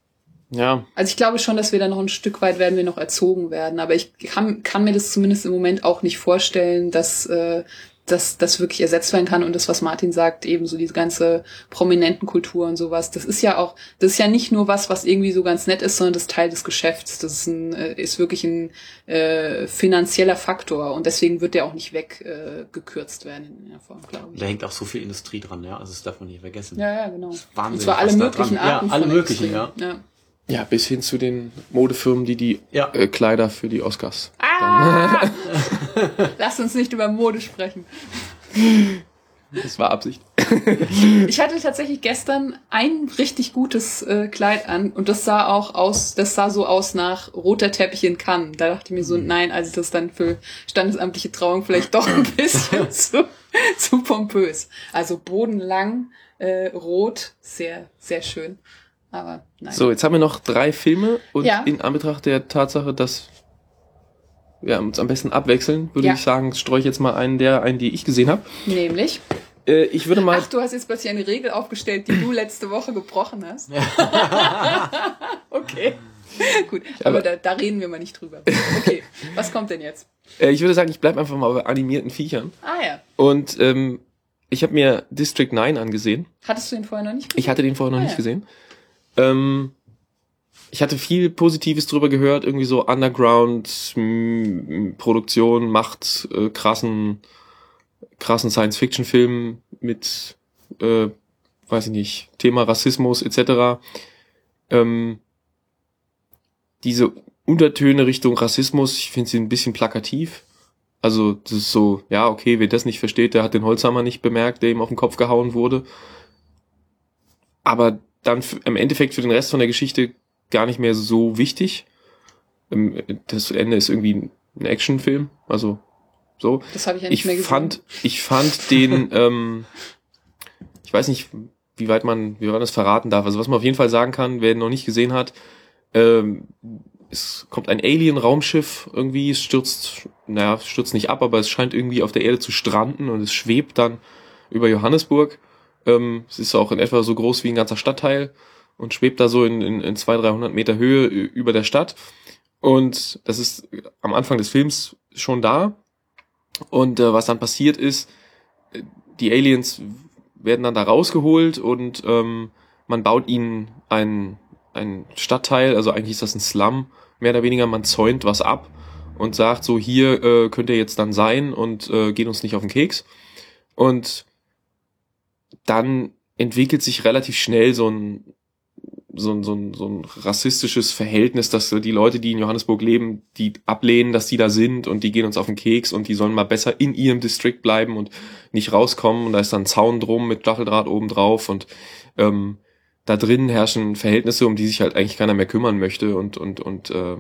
ja, Also ich glaube schon, dass wir da noch ein Stück weit werden wir noch erzogen werden, aber ich kann, kann mir das zumindest im Moment auch nicht vorstellen, dass äh, dass das wirklich ersetzt werden kann und das, was Martin sagt, eben so diese ganze prominenten Kultur und sowas, das ist ja auch, das ist ja nicht nur was, was irgendwie so ganz nett ist, sondern das ist Teil des Geschäfts. Das ist, ein, äh, ist wirklich ein äh, finanzieller Faktor und deswegen wird der auch nicht weggekürzt äh, gekürzt werden in der Form, glaube ich. Da hängt auch so viel Industrie dran, ja, also das darf man nicht vergessen. Ja, ja, genau. Wahnsinn, und zwar alle was da möglichen dran- ja, Arten alle von möglichen, Industrie. ja. ja, bis hin zu den Modefirmen, die die Ja. äh, Kleider für die Oscars. Ah! Lass uns nicht über Mode sprechen. Das war Absicht. Ich hatte tatsächlich gestern ein richtig gutes äh, Kleid an und das sah auch aus, das sah so aus nach roter Teppich in Cannes. Da dachte ich mir so, nein, also das ist dann für standesamtliche Trauung vielleicht doch ein bisschen zu, zu pompös. Also bodenlang, äh, rot, sehr, sehr schön. Aber nein. So, jetzt haben wir noch drei Filme und Ja. in Anbetracht der Tatsache, dass wir uns am besten abwechseln, würde Ja. ich sagen, streue ich jetzt mal einen der ein, die ich gesehen habe. Nämlich, Äh, ich würde mal... Ach, du hast jetzt plötzlich eine Regel aufgestellt, die du letzte Woche gebrochen hast. Okay, gut. Aber, aber da, da reden wir mal nicht drüber. Okay, was kommt denn jetzt? Äh, ich würde sagen, ich bleib einfach mal bei animierten Viechern. Ah ja. Und ähm, ich habe mir District neun angesehen. Hattest du ihn vorher noch nicht gesehen? Ich hatte den vorher noch ah, nicht ja. gesehen. Ähm, ich hatte viel Positives drüber gehört, irgendwie so Underground-Produktion, macht äh, krassen, krassen Science-Fiction-Film mit, äh, weiß ich nicht, Thema Rassismus et cetera. Ähm, diese Untertöne Richtung Rassismus, ich finde sie ein bisschen plakativ. Also das ist so, ja, okay, wer das nicht versteht, der hat den Holzhammer nicht bemerkt, der ihm auf den Kopf gehauen wurde. Aber dann f- im Endeffekt für den Rest von der Geschichte gar nicht mehr so wichtig. Das Ende ist irgendwie ein Actionfilm, also so. Das habe ich ja nicht ich mehr gesehen. Fand, ich fand den, ähm, ich weiß nicht, wie weit man, wie man das verraten darf. Also was man auf jeden Fall sagen kann, wer ihn noch nicht gesehen hat, ähm, es kommt ein Alien-Raumschiff irgendwie, es stürzt, naja, es stürzt nicht ab, aber es scheint irgendwie auf der Erde zu stranden und es schwebt dann über Johannesburg. Ähm, es ist auch in etwa so groß wie ein ganzer Stadtteil und schwebt da so in, in, in zweihundert, dreihundert Meter Höhe über der Stadt. Und das ist am Anfang des Films schon da. Und äh, was dann passiert ist, die Aliens werden dann da rausgeholt und ähm, man baut ihnen ein, ein Stadtteil, also eigentlich ist das ein Slum, mehr oder weniger, man zäunt was ab und sagt so, hier äh, könnt ihr jetzt dann sein und äh, geht uns nicht auf den Keks. Und dann entwickelt sich relativ schnell so ein so ein, so ein, so ein rassistisches Verhältnis, dass die Leute, die in Johannesburg leben, die ablehnen, dass die da sind und die gehen uns auf den Keks und die sollen mal besser in ihrem Distrikt bleiben und nicht rauskommen und da ist dann ein Zaun drum mit Stacheldraht oben drauf und ähm, da drin herrschen Verhältnisse, um die sich halt eigentlich keiner mehr kümmern möchte und und und äh,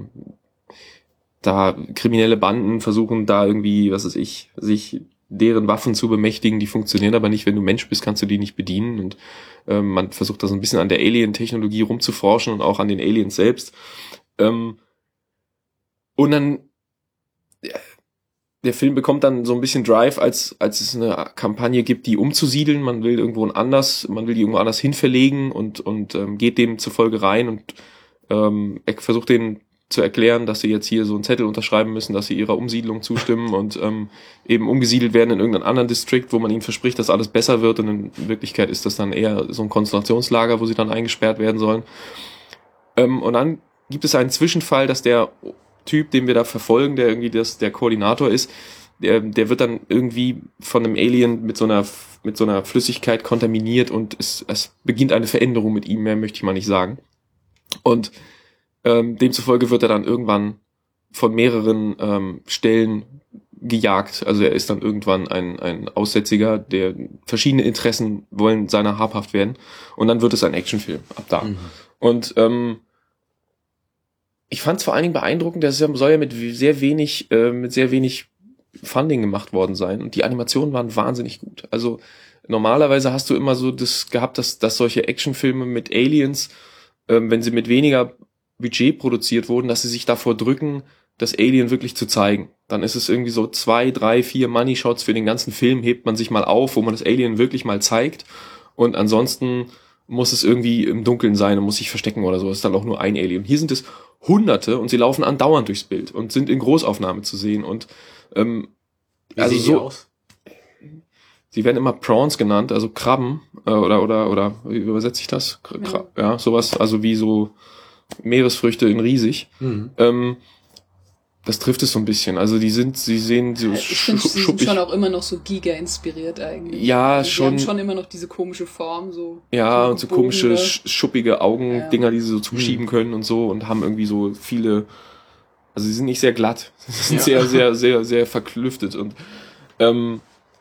da kriminelle Banden versuchen da irgendwie, was weiß ich, sich deren Waffen zu bemächtigen, die funktionieren aber nicht, wenn du Mensch bist, kannst du die nicht bedienen und ähm, man versucht da so ein bisschen an der Alien-Technologie rumzuforschen und auch an den Aliens selbst. Ähm, und dann ja, der Film bekommt dann so ein bisschen Drive, als als es eine Kampagne gibt, die umzusiedeln, man will irgendwo anders, man will die irgendwo anders hin verlegen und und ähm, geht dem zufolge rein und ähm, versucht denen zu erklären, dass sie jetzt hier so einen Zettel unterschreiben müssen, dass sie ihrer Umsiedlung zustimmen und ähm, eben umgesiedelt werden in irgendeinen anderen District, wo man ihnen verspricht, dass alles besser wird und in Wirklichkeit ist das dann eher so ein Konzentrationslager, wo sie dann eingesperrt werden sollen. Ähm, und dann gibt es einen Zwischenfall, dass der Typ, den wir da verfolgen, der irgendwie das, der Koordinator ist, der, der wird dann irgendwie von einem Alien mit so einer mit so einer Flüssigkeit kontaminiert und es, es beginnt eine Veränderung mit ihm, mehr möchte ich mal nicht sagen. Und Ähm, demzufolge wird er dann irgendwann von mehreren ähm, Stellen gejagt. Also er ist dann irgendwann ein, ein Aussätziger, der verschiedene Interessen wollen seiner habhaft werden. Und dann wird es ein Actionfilm ab da. Mhm. Und ähm, ich fand es vor allen Dingen beeindruckend, dass es soll ja mit sehr wenig, äh, mit sehr wenig Funding gemacht worden sein. Und die Animationen waren wahnsinnig gut. Also normalerweise hast du immer so das gehabt, dass, dass solche Actionfilme mit Aliens, ähm, wenn sie mit weniger Budget produziert wurden, dass sie sich davor drücken, das Alien wirklich zu zeigen. Dann ist es irgendwie so zwei, drei, vier Money Shots für den ganzen Film, hebt man sich mal auf, wo man das Alien wirklich mal zeigt und ansonsten muss es irgendwie im Dunkeln sein und muss sich verstecken oder so. Es ist dann auch nur ein Alien. Hier sind es Hunderte und sie laufen andauernd durchs Bild und sind in Großaufnahme zu sehen und ähm, Wie also sehen die so aus? Sie werden immer Prawns genannt, also Krabben äh, oder oder oder wie übersetze ich das? Kra- ja, sowas, also wie so Meeresfrüchte in riesig. Mhm. Ähm, das trifft es so ein bisschen. Also die sind, sie sehen so ich finde, sie sind schon auch immer noch so Giga-inspiriert eigentlich. Ja, also schon. Die haben schon immer noch diese komische Form. so. Ja, so und so komische, schuppige Augendinger, ja. die sie so zuschieben mhm. können und so und haben irgendwie so viele, also sie sind nicht sehr glatt. Sie sind ja. sehr, sehr, sehr, sehr verklüftet und ähm,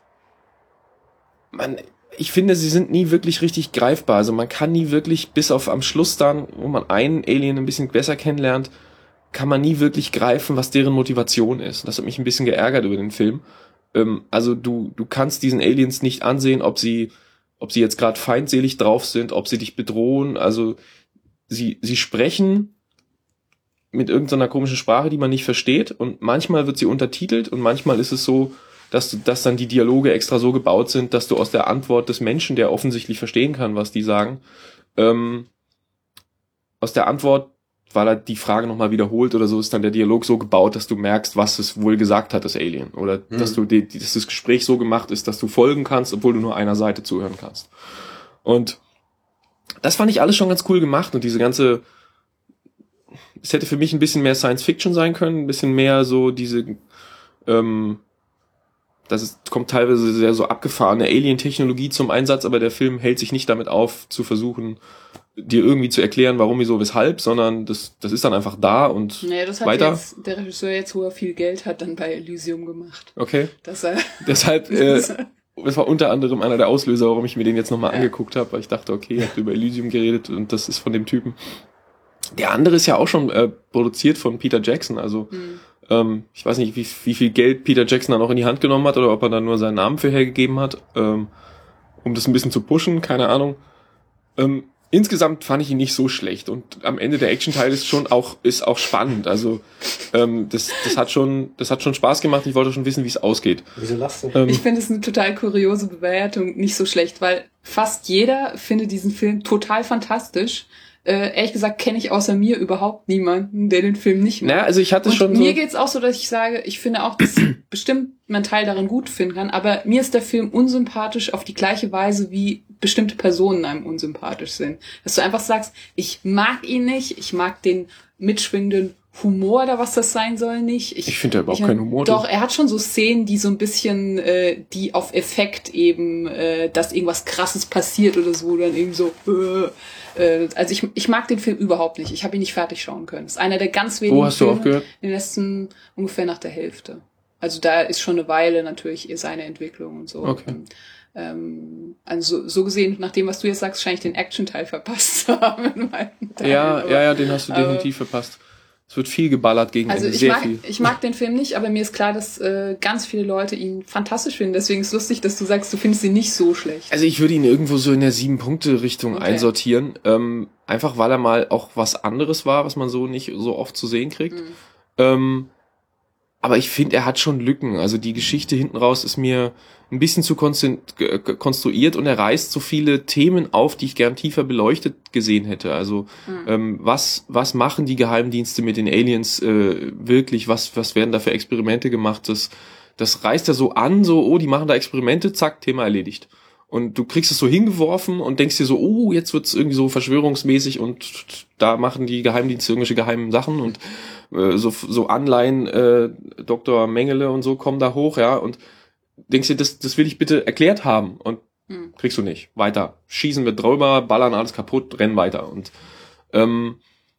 man ich finde, sie sind nie wirklich richtig greifbar. Also man kann nie wirklich, bis auf am Schluss dann, wo man einen Alien ein bisschen besser kennenlernt, kann man nie wirklich greifen, was deren Motivation ist. Das hat mich ein bisschen geärgert über den Film. Ähm, also du du kannst diesen Aliens nicht ansehen, ob sie ob sie jetzt gerade feindselig drauf sind, ob sie dich bedrohen. Also sie sie sprechen mit irgendeiner komischen Sprache, die man nicht versteht und manchmal wird sie untertitelt und manchmal ist es so, dass du, dass dann die Dialoge extra so gebaut sind, dass du aus der Antwort des Menschen, der offensichtlich verstehen kann, was die sagen, ähm, aus der Antwort, weil er die Frage nochmal wiederholt oder so, ist dann der Dialog so gebaut, dass du merkst, was es wohl gesagt hat, das Alien. Oder mhm. dass du die, dass das Gespräch so gemacht ist, dass du folgen kannst, obwohl du nur einer Seite zuhören kannst. Und das fand ich alles schon ganz cool gemacht und diese ganze, es hätte für mich ein bisschen mehr Science Fiction sein können, ein bisschen mehr so diese, ähm, das ist, kommt teilweise sehr so abgefahrene Alien-Technologie zum Einsatz, aber der Film hält sich nicht damit auf, zu versuchen, dir irgendwie zu erklären, warum, wieso, weshalb, sondern das, das ist dann einfach da und naja, das hat weiter. Jetzt der Regisseur jetzt, wo er viel Geld hat, dann bei Elysium gemacht. Okay. Dass er Deshalb, äh, das war unter anderem einer der Auslöser, warum ich mir den jetzt nochmal ja. angeguckt habe, weil ich dachte, okay, ihr habt über Elysium geredet und das ist von dem Typen. Der andere ist ja auch schon äh, produziert von Peter Jackson, also mhm. ähm, ich weiß nicht, wie, wie viel Geld Peter Jackson dann auch in die Hand genommen hat oder ob er dann nur seinen Namen für hergegeben hat, ähm, um das ein bisschen zu pushen, keine Ahnung. Ähm, Insgesamt fand ich ihn nicht so schlecht und am Ende der Action-Teil ist schon auch ist auch spannend. Also ähm, das das hat schon das hat schon Spaß gemacht. Ich wollte schon wissen, wie es ausgeht. Wieso lachst du? Ähm, ich finde es eine total kuriose Bewertung, nicht so schlecht, weil fast jeder findet diesen Film total fantastisch. Äh, ehrlich gesagt kenne ich außer mir überhaupt niemanden, der den Film nicht mag. Naja, also ich hatte und schon mir so geht's auch so, dass ich sage, ich finde auch, dass bestimmt man Teil darin gut finden kann, aber mir ist der Film unsympathisch auf die gleiche Weise, wie bestimmte Personen einem unsympathisch sind. Dass du einfach sagst, ich mag ihn nicht, ich mag den mitschwingenden Humor oder was das sein soll nicht. Ich, ich finde überhaupt keinen Humor. Doch, er hat schon so Szenen, die so ein bisschen, äh, die auf Effekt eben, äh, dass irgendwas Krasses passiert oder so, dann eben so, äh, äh, also ich, ich mag den Film überhaupt nicht. Ich habe ihn nicht fertig schauen können. Das ist einer der ganz wenigen Wo hast du Filme, aufgehört? den letzten ungefähr nach der Hälfte. Also da ist schon eine Weile natürlich seine Entwicklung und so. Okay. Und, ähm, also so gesehen, nach dem, was du jetzt sagst, scheine ich den Action-Teil verpasst zu haben. In meinen Teilen. Ja, aber, ja, ja, den hast du aber, definitiv verpasst. Es wird viel geballert gegen also Ende, ich sehr mag, viel. ich mag den Film nicht, aber mir ist klar, dass äh, ganz viele Leute ihn fantastisch finden. Deswegen ist es lustig, dass du sagst, du findest ihn nicht so schlecht. Also ich würde ihn irgendwo so in der Sieben-Punkte-Richtung Okay. einsortieren. Ähm, einfach weil er mal auch was anderes war, was man so nicht so oft zu sehen kriegt. Mhm. Ähm, aber ich finde, er hat schon Lücken. Also die Geschichte hinten raus ist mir ein bisschen zu konstru- konstruiert und er reißt so viele Themen auf, die ich gern tiefer beleuchtet gesehen hätte. Also Mhm. ähm, was was machen die Geheimdienste mit den Aliens äh, wirklich? Was was werden da für Experimente gemacht? Das das reißt er so an, so oh, die machen da Experimente, zack, Thema erledigt. Und du kriegst es so hingeworfen und denkst dir so, oh, jetzt wird's irgendwie so verschwörungsmäßig und da machen die Geheimdienste irgendwelche geheimen Sachen und äh, so so Anleihen, äh, Doktor Mengele und so kommen da hoch, ja, und denkst dir, das das will ich bitte erklärt haben und Mhm. kriegst du nicht. Weiter. Schießen wir drüber, ballern alles kaputt, rennen weiter. Und ähm,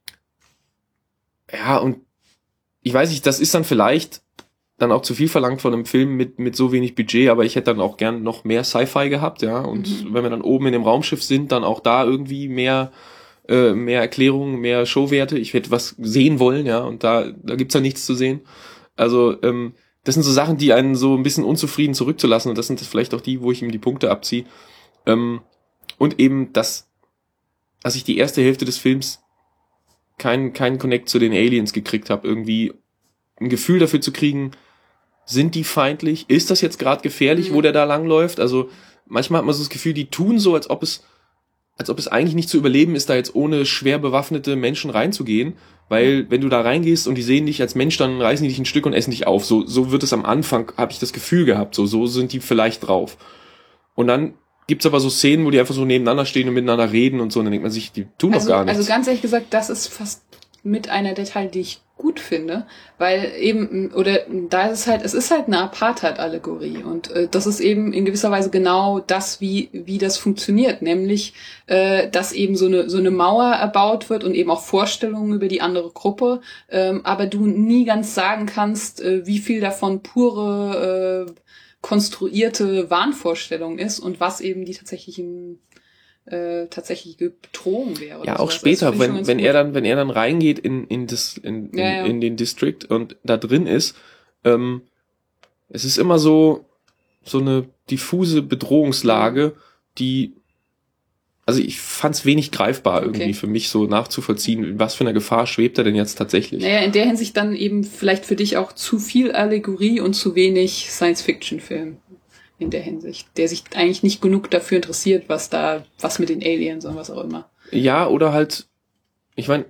ja, und ich weiß nicht, das ist dann vielleicht dann auch zu viel verlangt von einem Film mit mit so wenig Budget, aber ich hätte dann auch gern noch mehr Sci-Fi gehabt, ja. Und Mhm. wenn wir dann oben in dem Raumschiff sind, dann auch da irgendwie mehr äh, mehr Erklärungen, mehr Showwerte. Ich hätte was sehen wollen, ja. Und da da gibt's ja nichts zu sehen. Also ähm, das sind so Sachen, die einen so ein bisschen unzufrieden zurückzulassen und das sind das vielleicht auch die, wo ich ihm die Punkte abziehe. Ähm, und eben, dass, dass ich die erste Hälfte des Films keinen keinen Connect zu den Aliens gekriegt habe, irgendwie ein Gefühl dafür zu kriegen, sind die feindlich? Ist das jetzt gerade gefährlich, Mhm. wo der da langläuft? Also manchmal hat man so das Gefühl, die tun so, als ob es als ob es eigentlich nicht zu überleben ist, da jetzt ohne schwer bewaffnete Menschen reinzugehen, weil wenn du da reingehst und die sehen dich als Mensch, dann reißen die dich ein Stück und essen dich auf. So so wird es am Anfang, habe ich das Gefühl gehabt, so so sind die vielleicht drauf. Und dann gibt's aber so Szenen, wo die einfach so nebeneinander stehen und miteinander reden und so, und dann denkt man sich, die tun also, doch gar nichts. Also ganz ehrlich gesagt, das ist fast mit einer der Teile, die ich gut finde, weil eben, oder da ist es halt, es ist halt eine Apartheid-Allegorie und äh, das ist eben in gewisser Weise genau das, wie wie das funktioniert, nämlich, äh, dass eben so eine so eine Mauer erbaut wird und eben auch Vorstellungen über die andere Gruppe, ähm, aber du nie ganz sagen kannst, äh, wie viel davon pure, äh, konstruierte Wahnvorstellung ist und was eben die tatsächlichen äh, tatsächliche Bedrohung wäre. Ja, oder auch sowas. später, Das finde ich schon wenn ganz wenn gut. er dann wenn er dann reingeht in in das in in, Ja, ja. in den District und da drin ist, ähm, es ist immer so so eine diffuse Bedrohungslage, die also ich fand es wenig greifbar irgendwie Okay. für mich so nachzuvollziehen, was für eine Gefahr schwebt er denn jetzt tatsächlich. Naja, in der Hinsicht dann eben vielleicht für dich auch zu viel Allegorie und zu wenig Science-Fiction-Film in der Hinsicht, der sich eigentlich nicht genug dafür interessiert, was da, was mit den Aliens und was auch immer. Ja, oder halt, ich meine,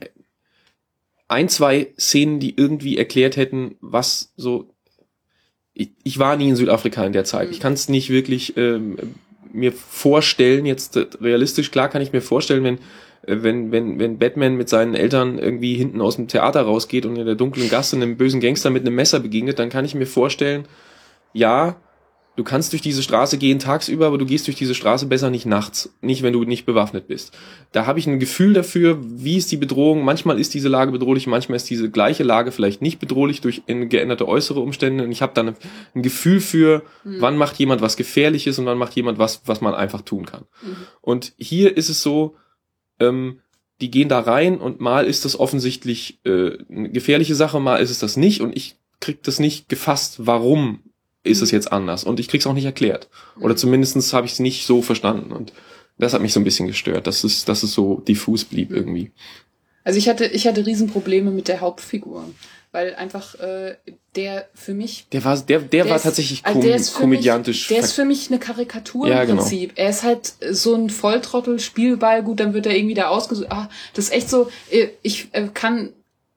ein, zwei Szenen, die irgendwie erklärt hätten, was so, ich, ich war nie in Südafrika in der Zeit. Mhm. Ich kann es nicht wirklich ähm, mir vorstellen, jetzt äh, realistisch, klar kann ich mir vorstellen, wenn äh, wenn wenn wenn Batman mit seinen Eltern irgendwie hinten aus dem Theater rausgeht und in der dunklen Gasse einem bösen Gangster mit einem Messer begegnet, dann kann ich mir vorstellen, ja, du kannst durch diese Straße gehen tagsüber, aber du gehst durch diese Straße besser nicht nachts, nicht wenn du nicht bewaffnet bist. Da habe ich ein Gefühl dafür, wie ist die Bedrohung. Manchmal ist diese Lage bedrohlich, manchmal ist diese gleiche Lage vielleicht nicht bedrohlich durch geänderte äußere Umstände. Und ich habe dann ein Gefühl für, mhm. wann macht jemand was Gefährliches und wann macht jemand was, was man einfach tun kann. Mhm. Und hier ist es so, ähm, die gehen da rein und mal ist das offensichtlich äh, eine gefährliche Sache, mal ist es das nicht. Und ich krieg das nicht gefasst, warum ist es jetzt anders. Und ich krieg's auch nicht erklärt. Oder zumindestens habe ich es nicht so verstanden. Und das hat mich so ein bisschen gestört, dass es, dass es so diffus blieb irgendwie. Also ich hatte, ich hatte Riesenprobleme mit der Hauptfigur. Weil einfach äh, der für mich... Der war, der, der, der war ist, tatsächlich kom- also der ist komödiantisch. Mich, der ist für mich eine Karikatur ja, im Prinzip. Genau. Er ist halt so ein Volltrottel, Spielball, gut, dann wird er irgendwie da ausgesucht. Ah, das ist echt so, ich äh, kann...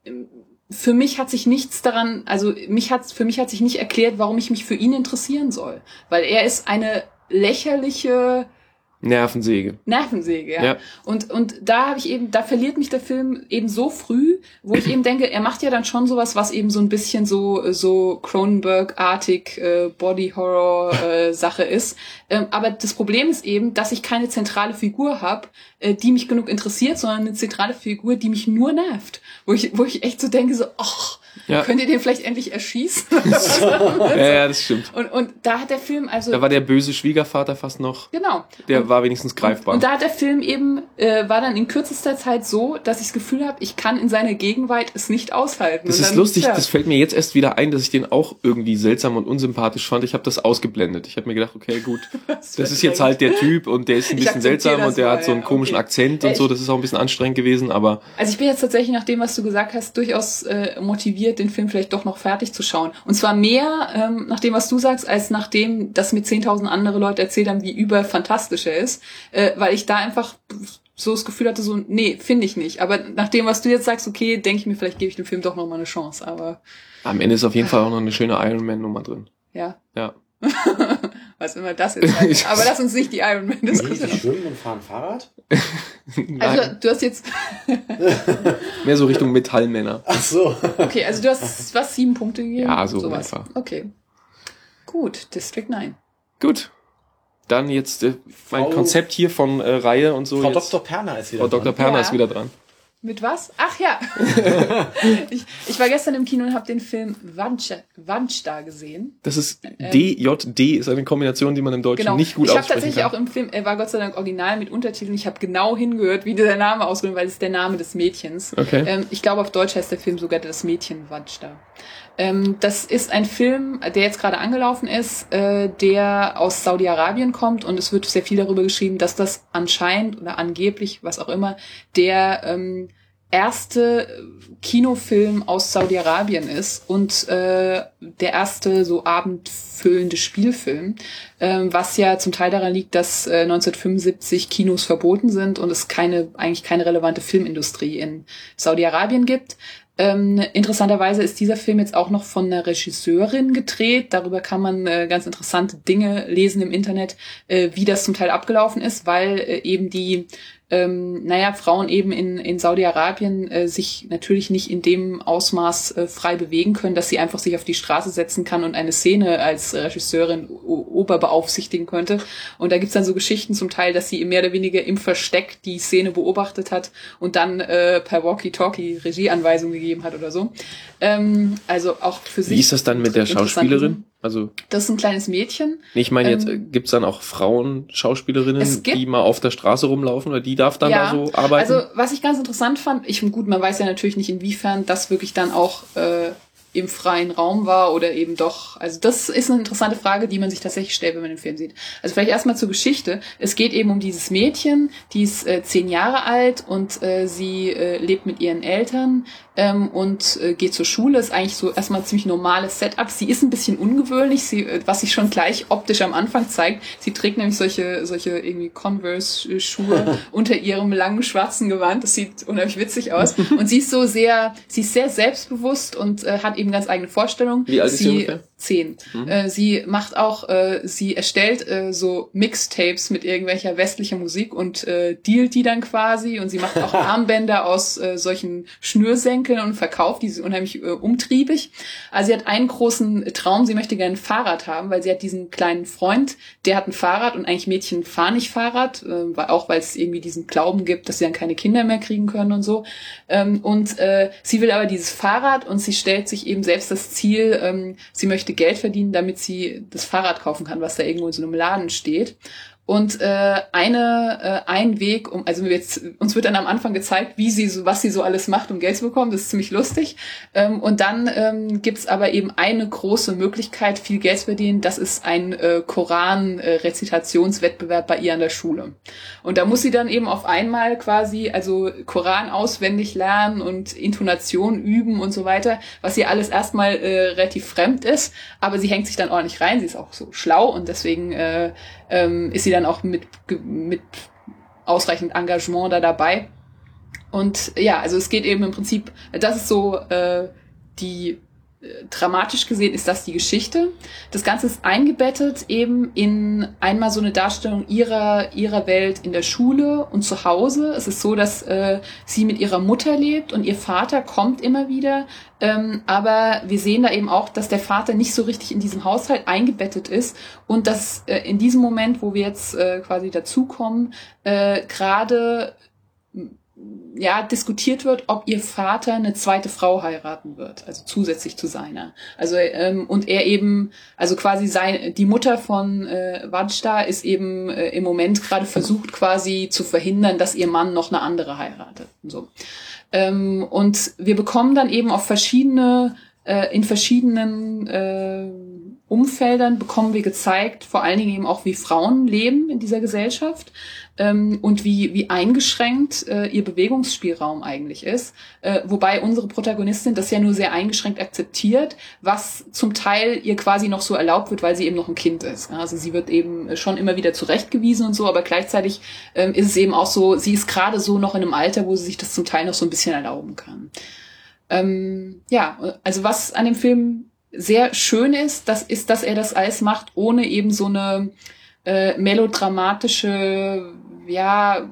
Für mich hat sich nichts daran, also mich hat, für mich hat sich nicht erklärt, warum ich mich für ihn interessieren soll. Weil er ist eine lächerliche Nervensäge. Nervensäge, ja. ja. Und, und da habe ich eben, da verliert mich der Film eben so früh, wo ich eben denke, er macht ja dann schon sowas, was eben so ein bisschen so, so Cronenberg-artig äh, Body-Horror-Sache äh, ist. Ähm, aber das Problem ist eben, dass ich keine zentrale Figur habe, äh, die mich genug interessiert, sondern eine zentrale Figur, die mich nur nervt. Wo ich, wo ich echt so denke, so, ach, ja. könnt ihr den vielleicht endlich erschießen? ja, ja, das stimmt. Und, und da hat der Film also... Da war der böse Schwiegervater fast noch... Genau. Der und, war wenigstens greifbar. Und, und da hat der Film eben, äh, war dann in kürzester Zeit so, dass ich das Gefühl habe, ich kann in seiner Gegenwart es nicht aushalten. Das und ist dann, lustig, ja. das fällt mir jetzt erst wieder ein, dass ich den auch irgendwie seltsam und unsympathisch fand. Ich habe das ausgeblendet. Ich habe mir gedacht, okay, gut, das, das ist jetzt halt der Typ und der ist ein bisschen seltsam und der mal, hat so einen ja, komischen okay. Akzent ja, und so. Das ist auch ein bisschen anstrengend gewesen, aber... Also ich bin jetzt tatsächlich nach dem, was du gesagt hast, durchaus äh, motiviert, den Film vielleicht doch noch fertig zu schauen. Und zwar mehr ähm, nach dem, was du sagst, als nach dem, dass mir zehntausend andere Leute erzählt haben, wie überfantastisch er ist. Äh, weil ich da einfach so das Gefühl hatte, so, nee, finde ich nicht. Aber nach dem, was du jetzt sagst, okay, denke ich mir, vielleicht gebe ich dem Film doch noch mal eine Chance. Aber am Ende ist auf jeden Fall auch noch eine schöne Iron Man-Nummer drin. Ja. Ja. Was immer das ist. Halt. Aber lass uns nicht die Iron Man diskutieren. Die schwimmen und fahren Fahrrad? Also du hast jetzt... Mehr so Richtung Metallmänner. Ach so. Okay, also du hast was, sieben Punkte gegeben? Ja, so sowas. einfach. Okay. Gut, District neun. Gut. Dann jetzt äh, mein Frau, Konzept hier von äh, Reihe und so. Frau jetzt. Doktor Perner ist wieder Frau Doktor dran. Perner Ja. ist wieder dran. Mit was? Ach ja. ich, ich war gestern im Kino und habe den Film Vanchta gesehen. Das ist D J D, ist eine Kombination, die man im Deutschen Genau. nicht gut ich aussprechen kann. Ich habe tatsächlich auch im Film, er war Gott sei Dank original mit Untertiteln. Ich habe genau hingehört, wie der Name ausgesprochen wird, weil es ist der Name des Mädchens. Okay. Ähm, ich glaube, auf Deutsch heißt der Film sogar Das Mädchen Vanchta. Ähm, das ist ein Film, der jetzt gerade angelaufen ist, äh, der aus Saudi-Arabien kommt und es wird sehr viel darüber geschrieben, dass das anscheinend oder angeblich, was auch immer, der ähm, erste Kinofilm aus Saudi-Arabien ist und äh, der erste so abendfüllende Spielfilm, äh, was ja zum Teil daran liegt, dass äh, neunzehnhundertfünfundsiebzig Kinos verboten sind und es keine eigentlich keine relevante Filmindustrie in Saudi-Arabien gibt. Ähm, interessanterweise ist dieser Film jetzt auch noch von einer Regisseurin gedreht. Darüber kann man äh, ganz interessante Dinge lesen im Internet, äh, wie das zum Teil abgelaufen ist, weil äh, eben die ähm, naja, Frauen eben in, in Saudi-Arabien äh, sich natürlich nicht in dem Ausmaß äh, frei bewegen können, dass sie einfach sich auf die Straße setzen kann und eine Szene als Regisseurin o- oberbeaufsichtigen könnte. Und da gibt's dann so Geschichten zum Teil, dass sie mehr oder weniger im Versteck die Szene beobachtet hat und dann äh, per Walkie-Talkie Regieanweisungen gegeben hat oder so. Ähm, also auch für sich. Wie ist das dann mit der Schauspielerin? Also das ist ein kleines Mädchen. Nee, ich meine jetzt, Ähm, gibt's dann auch Frauen-Schauspielerinnen, es gibt- die mal auf der Straße rumlaufen oder die darf dann Ja, da so arbeiten? Also was ich ganz interessant fand, ich gut, man weiß ja natürlich nicht, inwiefern das wirklich dann auch äh, im freien Raum war oder eben doch. Also das ist eine interessante Frage, die man sich tatsächlich stellt, wenn man den Film sieht. Also vielleicht erstmal zur Geschichte. Es geht eben um dieses Mädchen, die ist äh, zehn Jahre alt und äh, sie äh, lebt mit ihren Eltern ähm, und äh, geht zur Schule. Ist eigentlich so erstmal ein ziemlich normales Setup. Sie ist ein bisschen ungewöhnlich, sie, äh, was sich schon gleich optisch am Anfang zeigt. Sie trägt nämlich solche solche irgendwie Converse-Schuhe unter ihrem langen schwarzen Gewand. Das sieht unheimlich witzig aus. Und sie ist so sehr, sie ist sehr selbstbewusst und äh, hat eben ganz eigene Vorstellungen. Wie alt ist sie ungefähr? Zehn. Mhm. Äh, sie macht auch, äh, sie erstellt äh, so Mixtapes mit irgendwelcher westlicher Musik und äh, dealt die dann quasi und sie macht auch Armbänder aus äh, solchen Schnürsenkeln und verkauft die, sind unheimlich äh, umtriebig. Also sie hat einen großen Traum, sie möchte gerne ein Fahrrad haben, weil sie hat diesen kleinen Freund, der hat ein Fahrrad und eigentlich Mädchen fahren nicht Fahrrad, äh, weil, auch weil es irgendwie diesen Glauben gibt, dass sie dann keine Kinder mehr kriegen können und so. Ähm, und äh, sie will aber dieses Fahrrad und sie stellt sich eben selbst das Ziel, ähm, sie möchte Geld verdienen, damit sie das Fahrrad kaufen kann, was da irgendwo in so einem Laden steht. Und äh, eine äh, ein Weg, um also jetzt uns wird dann am Anfang gezeigt, wie sie so was sie so alles macht, um Geld zu bekommen. Das ist ziemlich lustig. Ähm, und dann ähm, gibt's aber eben eine große Möglichkeit, viel Geld zu verdienen. Das ist ein äh, Koran-Rezitationswettbewerb bei ihr an der Schule. Und da muss sie dann eben auf einmal quasi also Koran auswendig lernen und Intonation üben und so weiter, was ihr alles erstmal äh, relativ fremd ist. Aber sie hängt sich dann ordentlich rein. Sie ist auch so schlau und deswegen äh, ähm, ist sie dann auch mit, mit ausreichend Engagement da dabei. Und ja, also es geht eben im Prinzip, das ist so äh, die, äh, dramatisch gesehen ist das die Geschichte. Das Ganze ist eingebettet eben in einmal so eine Darstellung ihrer ihrer Welt in der Schule und zu Hause. Es ist so, dass äh, sie mit ihrer Mutter lebt und ihr Vater kommt immer wieder. Ähm, aber wir sehen da eben auch, dass der Vater nicht so richtig in diesem Haushalt eingebettet ist und dass äh, in diesem Moment, wo wir jetzt äh, quasi dazukommen, äh, gerade ja diskutiert wird, ob ihr Vater eine zweite Frau heiraten wird, also zusätzlich zu seiner. Also ähm, und er eben, also quasi sein, die Mutter von äh, Wajda ist eben äh, im Moment gerade versucht quasi zu verhindern, dass ihr Mann noch eine andere heiratet und so. Ähm, und wir bekommen dann eben auf verschiedene, äh, in verschiedenen äh, Umfeldern bekommen wir gezeigt, vor allen Dingen eben auch, wie Frauen leben in dieser Gesellschaft ähm, und wie wie eingeschränkt äh, ihr Bewegungsspielraum eigentlich ist. Äh, wobei unsere Protagonistin das ja nur sehr eingeschränkt akzeptiert, was zum Teil ihr quasi noch so erlaubt wird, weil sie eben noch ein Kind ist. Also sie wird eben schon immer wieder zurechtgewiesen und so, aber gleichzeitig ähm, ist es eben auch so, sie ist gerade so noch in einem Alter, wo sie sich das zum Teil noch so ein bisschen erlauben kann. Ähm, ja, also was an dem Film sehr schön ist, das ist, dass er das alles macht, ohne eben so eine äh, melodramatische, ja,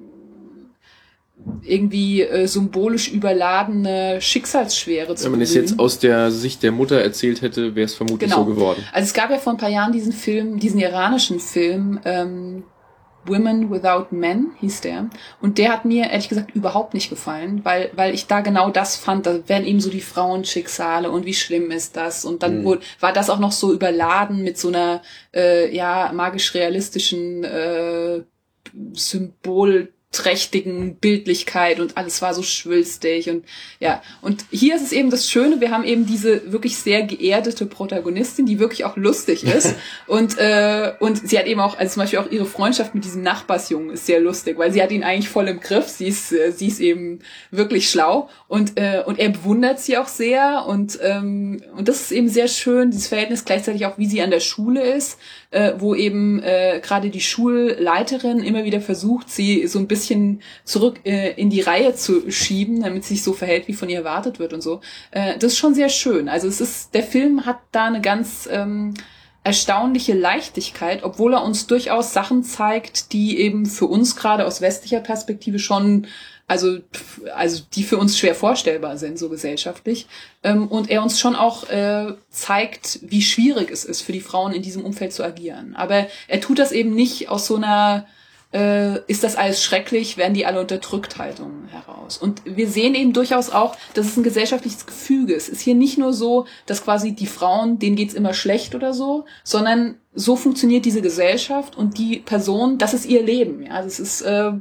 irgendwie äh, symbolisch überladene Schicksalsschwere zu Wenn man es jetzt aus der Sicht der Mutter erzählt hätte, wäre es vermutlich genau. so geworden. Also es gab ja vor ein paar Jahren diesen Film, diesen iranischen Film, ähm, Women Without Men hieß der. Und der hat mir ehrlich gesagt überhaupt nicht gefallen, weil weil ich da genau das fand, da werden eben so die Frauenschicksale und wie schlimm ist das. Und dann mhm. wurde, war das auch noch so überladen mit so einer äh, ja magisch-realistischen äh, Symbol trächtigen Bildlichkeit und alles war so schwülstig und ja, und hier ist es eben das Schöne, wir haben eben diese wirklich sehr geerdete Protagonistin, die wirklich auch lustig ist und äh, und sie hat eben auch, also zum Beispiel auch ihre Freundschaft mit diesem Nachbarsjungen ist sehr lustig, weil sie hat ihn eigentlich voll im Griff, sie ist äh, sie ist eben wirklich schlau und äh, und er bewundert sie auch sehr und ähm, und das ist eben sehr schön, dieses Verhältnis gleichzeitig auch, wie sie an der Schule ist, äh, wo eben äh, gerade die Schulleiterin immer wieder versucht, sie so ein bisschen zurück äh, in die Reihe zu schieben, damit sie sich so verhält, wie von ihr erwartet wird und so. Äh, das ist schon sehr schön. Also es ist, der Film hat da eine ganz ähm, erstaunliche Leichtigkeit, obwohl er uns durchaus Sachen zeigt, die eben für uns gerade aus westlicher Perspektive schon also also die für uns schwer vorstellbar sind, so gesellschaftlich. Ähm, und er uns schon auch äh, zeigt, wie schwierig es ist, für die Frauen in diesem Umfeld zu agieren. Aber er tut das eben nicht aus so einer äh, ist das alles schrecklich, werden die alle unterdrückt Haltung heraus. Und wir sehen eben durchaus auch, dass es ein gesellschaftliches Gefüge ist. Es ist hier nicht nur so, dass quasi die Frauen, denen geht's immer schlecht oder so, sondern so funktioniert diese Gesellschaft und die Person, das ist ihr Leben. Ja, das ist äh,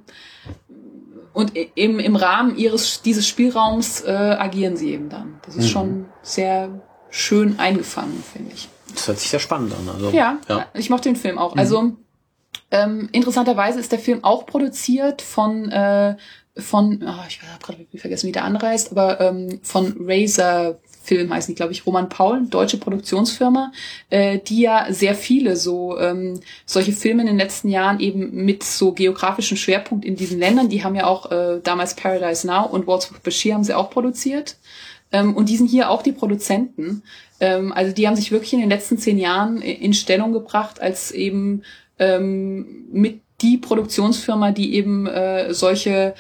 und im, im Rahmen ihres dieses Spielraums äh, agieren sie eben dann. Das ist mhm. schon sehr schön eingefangen, finde ich. Das hört sich sehr spannend an. Also, ja, ja, ich mochte den Film auch. Mhm. Also ähm, interessanterweise ist der Film auch produziert von äh, von, oh, ich habe gerade vergessen, wie der andere heißt, aber ähm, von Razor Film heißen die, glaube ich, Roman Paul, deutsche Produktionsfirma, äh, die ja sehr viele so ähm, solche Filme in den letzten Jahren eben mit so geografischem Schwerpunkt in diesen Ländern, die haben ja auch äh, damals Paradise Now und Waltz with Bashir haben sie auch produziert. Ähm, und die sind hier auch die Produzenten. Ähm, also die haben sich wirklich in den letzten zehn Jahren in Stellung gebracht als eben ähm, mit die Produktionsfirma, die eben äh, solche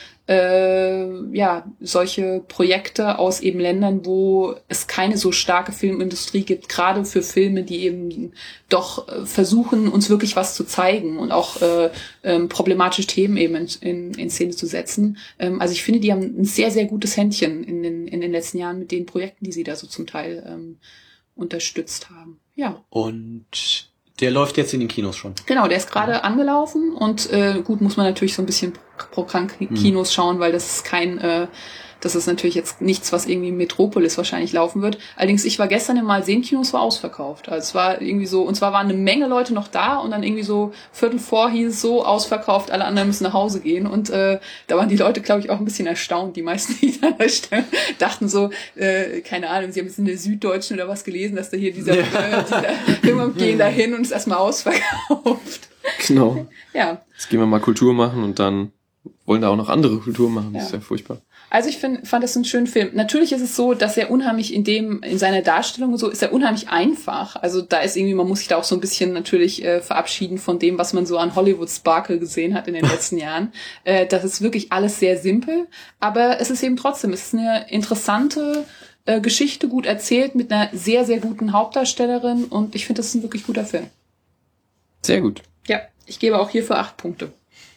äh, ja solche Projekte aus eben Ländern, wo es keine so starke Filmindustrie gibt, gerade für Filme, die eben doch äh, versuchen, uns wirklich was zu zeigen und auch äh, ähm, problematische Themen eben in, in, in Szene zu setzen. Ähm, also ich finde, die haben ein sehr, sehr gutes Händchen in den, in den letzten Jahren mit den Projekten, die sie da so zum Teil ähm, unterstützt haben. Ja. Und der läuft jetzt in den Kinos schon. Genau, der ist gerade mhm. angelaufen und äh, gut, muss man natürlich so ein bisschen Programm-Kinos mhm. schauen, weil das ist kein, äh, das ist natürlich jetzt nichts, was irgendwie in Metropolis wahrscheinlich laufen wird. Allerdings, ich war gestern im Malsehen-Kinos, war ausverkauft. Also es war irgendwie so, und zwar waren eine Menge Leute noch da und dann irgendwie so Viertel vor hieß es so, ausverkauft, alle anderen müssen nach Hause gehen. Und äh, da waren die Leute, glaube ich, auch ein bisschen erstaunt. Die meisten, die da standen, dachten so, äh, keine Ahnung, sie haben jetzt in der Süddeutschen oder was gelesen, dass da hier dieser, ja. äh, dieser Firma gehen da hin und ist erstmal ausverkauft. Genau. Ja. Jetzt gehen wir mal Kultur machen und dann wollen da auch noch andere Kultur machen. Das ja. ist ja furchtbar. Also ich find, fand das einen schönen Film. Natürlich ist es so, dass er unheimlich in dem, in seiner Darstellung und so, ist er unheimlich einfach. Also da ist irgendwie, man muss sich da auch so ein bisschen natürlich äh, verabschieden von dem, was man so an Hollywood Sparkle gesehen hat in den letzten Jahren. Äh, das ist wirklich alles sehr simpel, aber es ist eben trotzdem, es ist eine interessante äh, Geschichte, gut erzählt, mit einer sehr, sehr guten Hauptdarstellerin und ich finde, das ist ein wirklich guter Film. Sehr gut. Ja, ich gebe auch hierfür acht Punkte.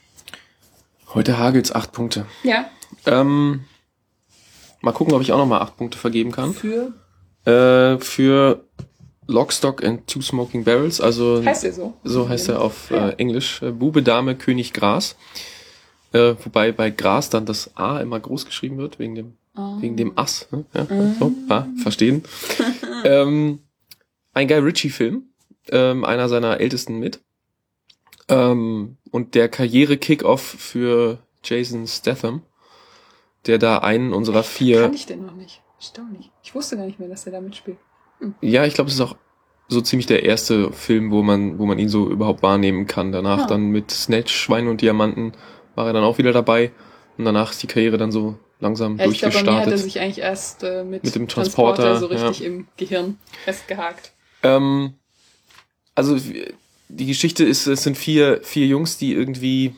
Heute hagelt's acht Punkte. Ja. Ähm, mal gucken, ob ich auch noch mal acht Punkte vergeben kann. Für? Äh, für Lock, Stock and Two Smoking Barrels. Also heißt er so? So heißt er auf ja. äh, Englisch. Äh, Bube, Dame, König, Gras. Äh, wobei bei Gras dann das A immer groß geschrieben wird, wegen dem, oh. wegen dem Ass. Ne? Ja, mm. so, ja, verstehen. ähm, ein Guy Ritchie-Film. Ähm, einer seiner ältesten mit. Ähm, und der Karriere-Kick-Off für Jason Statham, der da einen unserer vier... Kann ich denn noch nicht. Erstaunlich. Ich wusste gar nicht mehr, dass er da mitspielt. Hm. Ja, ich glaube, es ist auch so ziemlich der erste Film, wo man wo man ihn so überhaupt wahrnehmen kann. Danach ah. dann mit Snatch, Schweine und Diamanten war er dann auch wieder dabei. Und danach ist die Karriere dann so langsam ja, durchgestartet. Ich glaube, bei mir hat er sich eigentlich erst äh, mit, mit dem Transporter, Transporter so richtig ja. im Gehirn festgehakt. Ähm, also die Geschichte ist, es sind vier vier Jungs, die irgendwie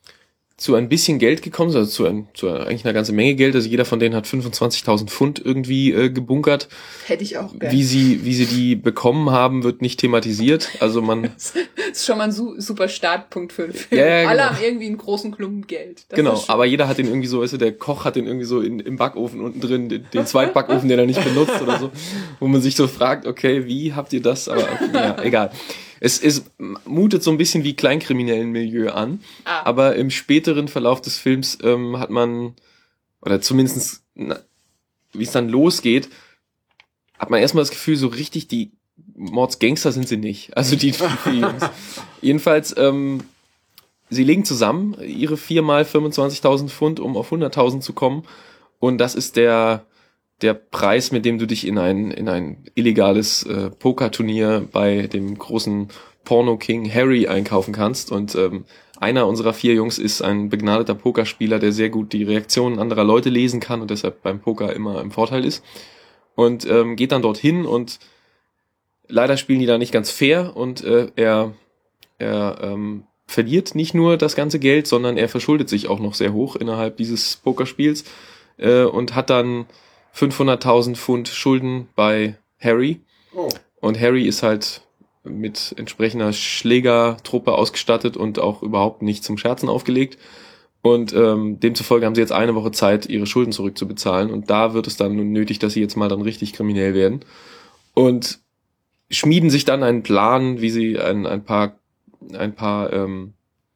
zu ein bisschen Geld gekommen sind, also zu, ein, zu eigentlich einer ganzen Menge Geld. Also jeder von denen hat fünfundzwanzigtausend Pfund irgendwie äh, gebunkert. Hätte ich auch gern. Wie sie, wie sie die bekommen haben, wird nicht thematisiert. Also man... Das ist schon mal ein su- super Startpunkt für einen Film. Ja, ja, Alle genau. haben irgendwie einen großen Klumpen Geld. Das genau, aber jeder hat den irgendwie so, weißt du, der Koch hat den irgendwie so in, im Backofen unten drin, den, den Zweitbackofen, den er nicht benutzt oder so. Wo man sich so fragt, okay, wie habt ihr das? Aber ja, egal. Es, es mutet so ein bisschen wie kleinkriminellen Milieu an, ah. aber im späteren Verlauf des Films ähm, hat man, oder zumindest na, wie es dann losgeht, hat man erstmal das Gefühl, so richtig die Mordsgangster sind sie nicht. Also die, die Jungs. Jedenfalls, ähm, sie legen zusammen ihre viermal fünfundzwanzigtausend Pfund, um auf hunderttausend zu kommen. Und das ist der der Preis, mit dem du dich in ein in ein illegales äh, Pokerturnier bei dem großen Porno-King Harry einkaufen kannst. Und ähm, einer unserer vier Jungs ist ein begnadeter Pokerspieler, der sehr gut die Reaktionen anderer Leute lesen kann und deshalb beim Poker immer im Vorteil ist. Und ähm, geht dann dorthin und leider spielen die da nicht ganz fair und äh, er er ähm, verliert nicht nur das ganze Geld, sondern er verschuldet sich auch noch sehr hoch innerhalb dieses Pokerspiels äh, und hat dann fünfhunderttausend Pfund Schulden bei Harry. Oh. Und Harry ist halt mit entsprechender Schlägertruppe ausgestattet und auch überhaupt nicht zum Scherzen aufgelegt. Und ähm, demzufolge haben sie jetzt eine Woche Zeit, ihre Schulden zurückzubezahlen. Und da wird es dann nun nötig, dass sie jetzt mal dann richtig kriminell werden. Und schmieden sich dann einen Plan, wie sie ein, ein paar, ein paar ähm,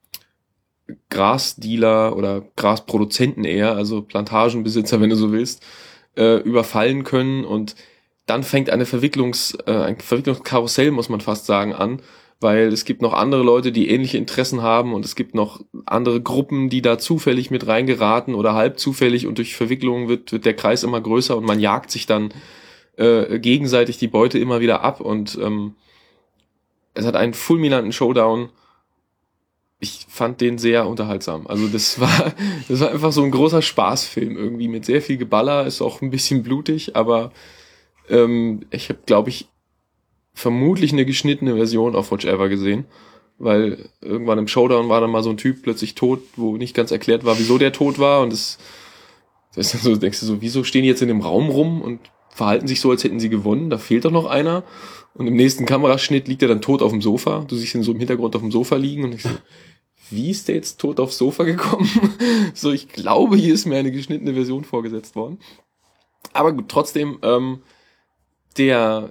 Grasdealer oder Grasproduzenten eher, also Plantagenbesitzer, wenn du so willst, äh, überfallen können. Und dann fängt eine Verwicklungs, äh, ein Verwicklungskarussell, muss man fast sagen, an, weil es gibt noch andere Leute, die ähnliche Interessen haben und es gibt noch andere Gruppen, die da zufällig mit reingeraten oder halb zufällig und durch Verwicklungen wird, wird der Kreis immer größer und man jagt sich dann äh, gegenseitig die Beute immer wieder ab und ähm, es hat einen fulminanten Showdown. Ich fand den sehr unterhaltsam. Also das war das war einfach so ein großer Spaßfilm irgendwie mit sehr viel Geballer, ist auch ein bisschen blutig, aber ähm, ich habe, glaube ich, vermutlich eine geschnittene Version auf Watch Ever gesehen, weil irgendwann im Showdown war dann mal so ein Typ plötzlich tot, wo nicht ganz erklärt war, wieso der tot war und das, das ist dann so, denkst du so, wieso stehen die jetzt in dem Raum rum und verhalten sich so, als hätten sie gewonnen, da fehlt doch noch einer und im nächsten Kameraschnitt liegt er dann tot auf dem Sofa, du siehst ihn so im Hintergrund auf dem Sofa liegen und ich so, wie ist der jetzt tot aufs Sofa gekommen? So, ich glaube, hier ist mir eine geschnittene Version vorgesetzt worden. Aber gut, trotzdem, ähm, der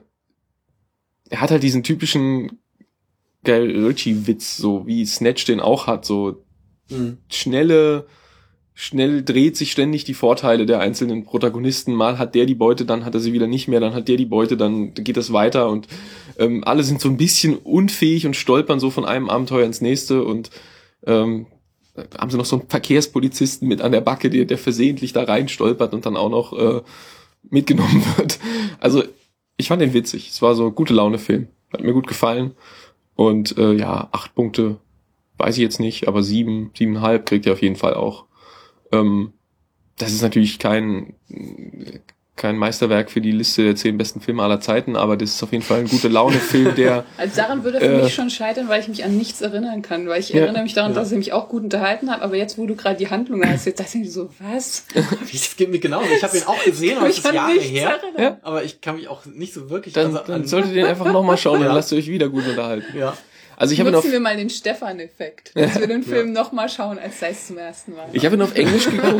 er hat halt diesen typischen Guy Ritchie-Witz, so wie Snatch den auch hat, so mhm. schnelle, schnell dreht sich ständig die Vorteile der einzelnen Protagonisten. Mal hat der die Beute, dann hat er sie wieder nicht mehr, dann hat der die Beute, dann geht das weiter und ähm, alle sind so ein bisschen unfähig und stolpern so von einem Abenteuer ins nächste und ähm, haben sie noch so einen Verkehrspolizisten mit an der Backe, der, der versehentlich da rein stolpert und dann auch noch äh, mitgenommen wird. Also ich fand den witzig. Es war so ein gute Laune-Film. Hat mir gut gefallen. Und äh, ja, acht Punkte weiß ich jetzt nicht, aber sieben, siebeneinhalb kriegt er auf jeden Fall auch. Ähm, das ist natürlich kein kein Meisterwerk für die Liste der zehn besten Filme aller Zeiten, aber das ist auf jeden Fall ein gute Laune-Film, der... Also daran würde er für äh, mich schon scheitern, weil ich mich an nichts erinnern kann, weil ich ja, erinnere mich daran, ja. dass er mich auch gut unterhalten hat, aber jetzt, wo du gerade die Handlung hast, jetzt dachte ich so, was? Das geht mir genau. Ich habe ihn auch gesehen, aber es ist Jahre her, ja. aber ich kann mich auch nicht so wirklich... Dann, also dann an, solltet ihr den einfach nochmal schauen, Ja. dann lasst ihr euch wieder gut unterhalten. ja. Also ich habe ihn Nutzen auf... wir mal den Stefan-Effekt, dass wir den Film ja. nochmal schauen, als sei es zum ersten Mal. Ich habe ihn auf Englisch geguckt.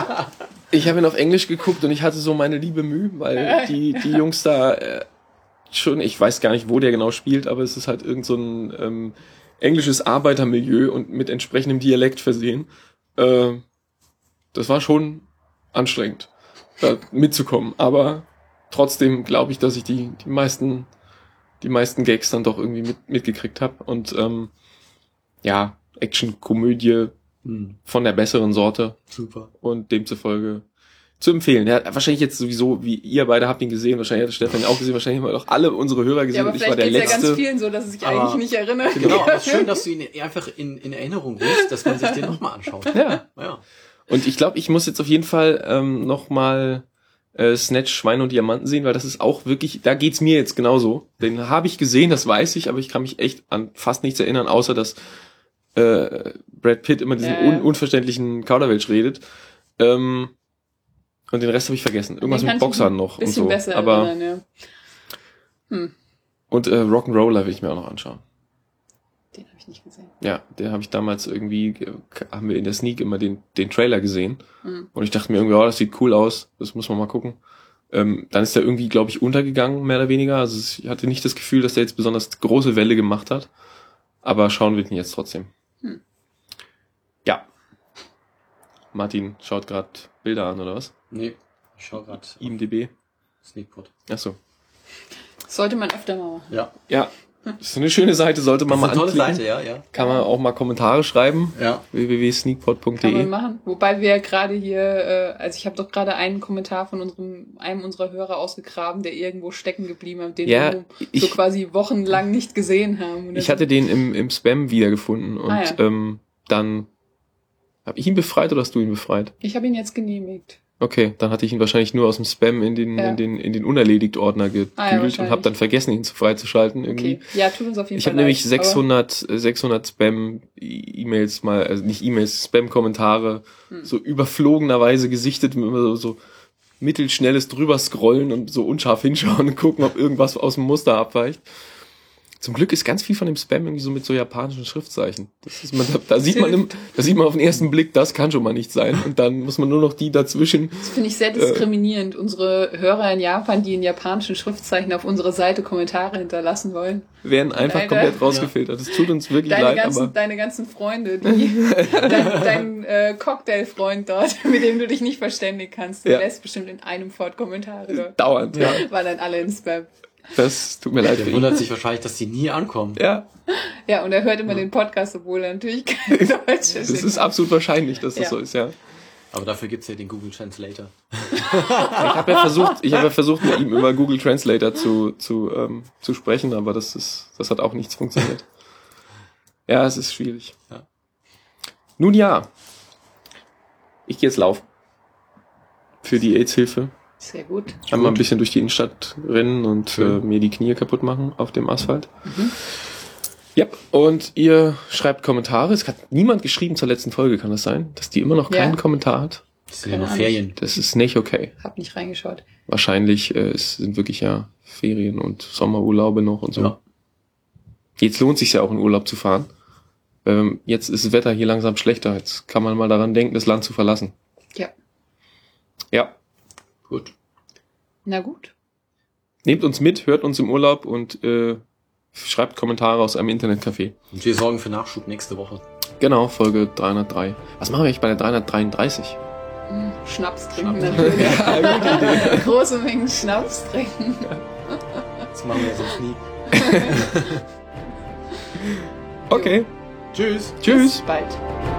Ich habe ihn auf Englisch geguckt und ich hatte so meine liebe Mühe, weil die die Jungs da äh, schon, ich weiß gar nicht, wo der genau spielt, aber es ist halt irgend so ein ähm, englisches Arbeitermilieu und mit entsprechendem Dialekt versehen. Äh, das war schon anstrengend, da mitzukommen, aber trotzdem glaube ich, dass ich die die meisten die meisten Gags dann doch irgendwie mit, mitgekriegt habe und ähm, ja, Action-Komödie hm. von der besseren Sorte. Super. Und demzufolge zu empfehlen. Er hat wahrscheinlich jetzt sowieso, wie ihr beide habt ihn gesehen, wahrscheinlich hat Stefan ihn auch gesehen, wahrscheinlich haben wir auch alle unsere Hörer gesehen. Ja, aber und ich war der vielleicht geht's Letzte. ja ganz vielen so, dass ich Aber eigentlich nicht erinnere. Genau, aber es ist schön, dass du ihn einfach in, in Erinnerung rufst, dass man sich den nochmal anschaut. Ja. ja. Und ich glaube, ich muss jetzt auf jeden Fall ähm, nochmal äh, Snatch, Schweine und Diamanten sehen, weil das ist auch wirklich, da geht's mir jetzt genauso. Den habe ich gesehen, das weiß ich, aber ich kann mich echt an fast nichts erinnern, außer dass äh, Brad Pitt immer diesen äh. un- unverständlichen Kauderwelsch redet. Ähm, und den Rest habe ich vergessen. Irgendwas Den mit kann Boxern ich noch ein und so. besser Aber erinnern, ja. Hm. und äh, Rock'n'Roller will ich mir auch noch anschauen. Den habe ich nicht gesehen. Ja, den habe ich damals irgendwie, äh, haben wir in der Sneak immer den den Trailer gesehen. Hm. Und ich dachte mir irgendwie, oh, das sieht cool aus, das muss man mal gucken. Ähm, dann ist er irgendwie, glaube ich, untergegangen, mehr oder weniger. Also ich hatte nicht das Gefühl, dass der jetzt besonders große Welle gemacht hat. Aber schauen wir ihn jetzt trotzdem. Hm. Ja. Martin schaut gerade Bilder an, oder was? Nee, ich schau gerade I M D B. Sneakpot. Ach so. Sollte man öfter mal machen. Ja. Ja, das ist eine schöne Seite, sollte man Das mal ist eine tolle anklicken. Seite, ja, ja. Kann man auch mal Kommentare schreiben. Ja. w w w punkt sneakpot punkt Kann d e. man machen. Wobei wir ja gerade hier, äh, also ich habe doch gerade einen Kommentar von unserem einem unserer Hörer ausgegraben, der irgendwo stecken geblieben hat, den Ja, wir ich- so quasi wochenlang nicht gesehen haben. Und Ich das- hatte den im, im Spam wiedergefunden und Ah, ja. ähm, dann habe ich ihn befreit oder hast du ihn befreit? ich habe ihn jetzt genehmigt. Okay, dann hatte ich ihn wahrscheinlich nur aus dem Spam in den Ja. in den in den unerledigt-Ordner gekühlt Ah, ja, und wahrscheinlich. habe dann vergessen, ihn zu freizuschalten irgendwie. Okay. Ja, tut uns auf jeden Ich Fall habe nämlich leid, aber- sechshundert äh, sechshundert Spam-E-Mails mal, also nicht E-Mails, Spam-Kommentare Hm. so überflogenerweise gesichtet, immer so, so mittelschnelles drüber scrollen und so unscharf hinschauen und gucken, ob irgendwas aus dem Muster abweicht. Zum Glück ist ganz viel von dem Spam irgendwie so mit so japanischen Schriftzeichen. Das ist man, da, da sieht man im, da sieht man auf den ersten Blick, das kann schon mal nicht sein. Und dann muss man nur noch die dazwischen. Das finde ich sehr diskriminierend. Äh, Unsere Hörer in Japan, die in japanischen Schriftzeichen auf unserer Seite Kommentare hinterlassen wollen, werden einfach Alter, komplett rausgefiltert. Das tut uns wirklich deine leid. Ganzen, aber deine ganzen Freunde, die, dein, dein äh, Cocktailfreund dort, mit dem du dich nicht verständigen kannst, du ja. lässt bestimmt in einem Fort Kommentare dort. Dauernd, ja. War dann alle im Spam. Das tut mir leid. Der wundert sich wahrscheinlich, dass die nie ankommen. Ja. Ja, und er hört immer ja. den Podcast, obwohl er natürlich kein Deutsch ist. Das ist absolut wahrscheinlich, dass das ja. so ist, ja. Aber dafür gibt's ja den Google Translator. Ich habe ja versucht, ich habe ja versucht, mit ihm über Google Translator zu zu ähm, zu sprechen, aber das ist, das hat auch nichts funktioniert. Ja, es ist schwierig. Ja. Nun ja, ich gehe jetzt laufen für die AIDS-Hilfe. Sehr gut. Einmal ein bisschen durch die Innenstadt rennen und äh, mir die Knie kaputt machen auf dem Asphalt. Mhm. Ja, und ihr schreibt Kommentare. Es hat niemand geschrieben zur letzten Folge, kann das sein? Dass die immer noch keinen ja. Kommentar hat? Das sind ja noch Ferien. Das ist nicht okay. Hab nicht reingeschaut. Wahrscheinlich äh, es sind wirklich ja Ferien und Sommerurlaube noch und so. Ja. Jetzt lohnt sich ja auch in Urlaub zu fahren. Ähm, jetzt ist das Wetter hier langsam schlechter. Jetzt kann man mal daran denken, das Land zu verlassen. Ja. Ja. Gut. Na gut. Nehmt uns mit, hört uns im Urlaub und äh, schreibt Kommentare aus einem Internetcafé. Und wir sorgen für Nachschub nächste Woche. Genau, Folge dreihundertdrei. Was machen wir eigentlich bei der dreihundertdreiunddreißig? Schnaps trinken Schnaps. natürlich. Ja, gute Idee. Große Mengen Schnaps trinken. Ja. Das machen wir sonst nie. Okay. Tschüss. Tschüss. Bis bald.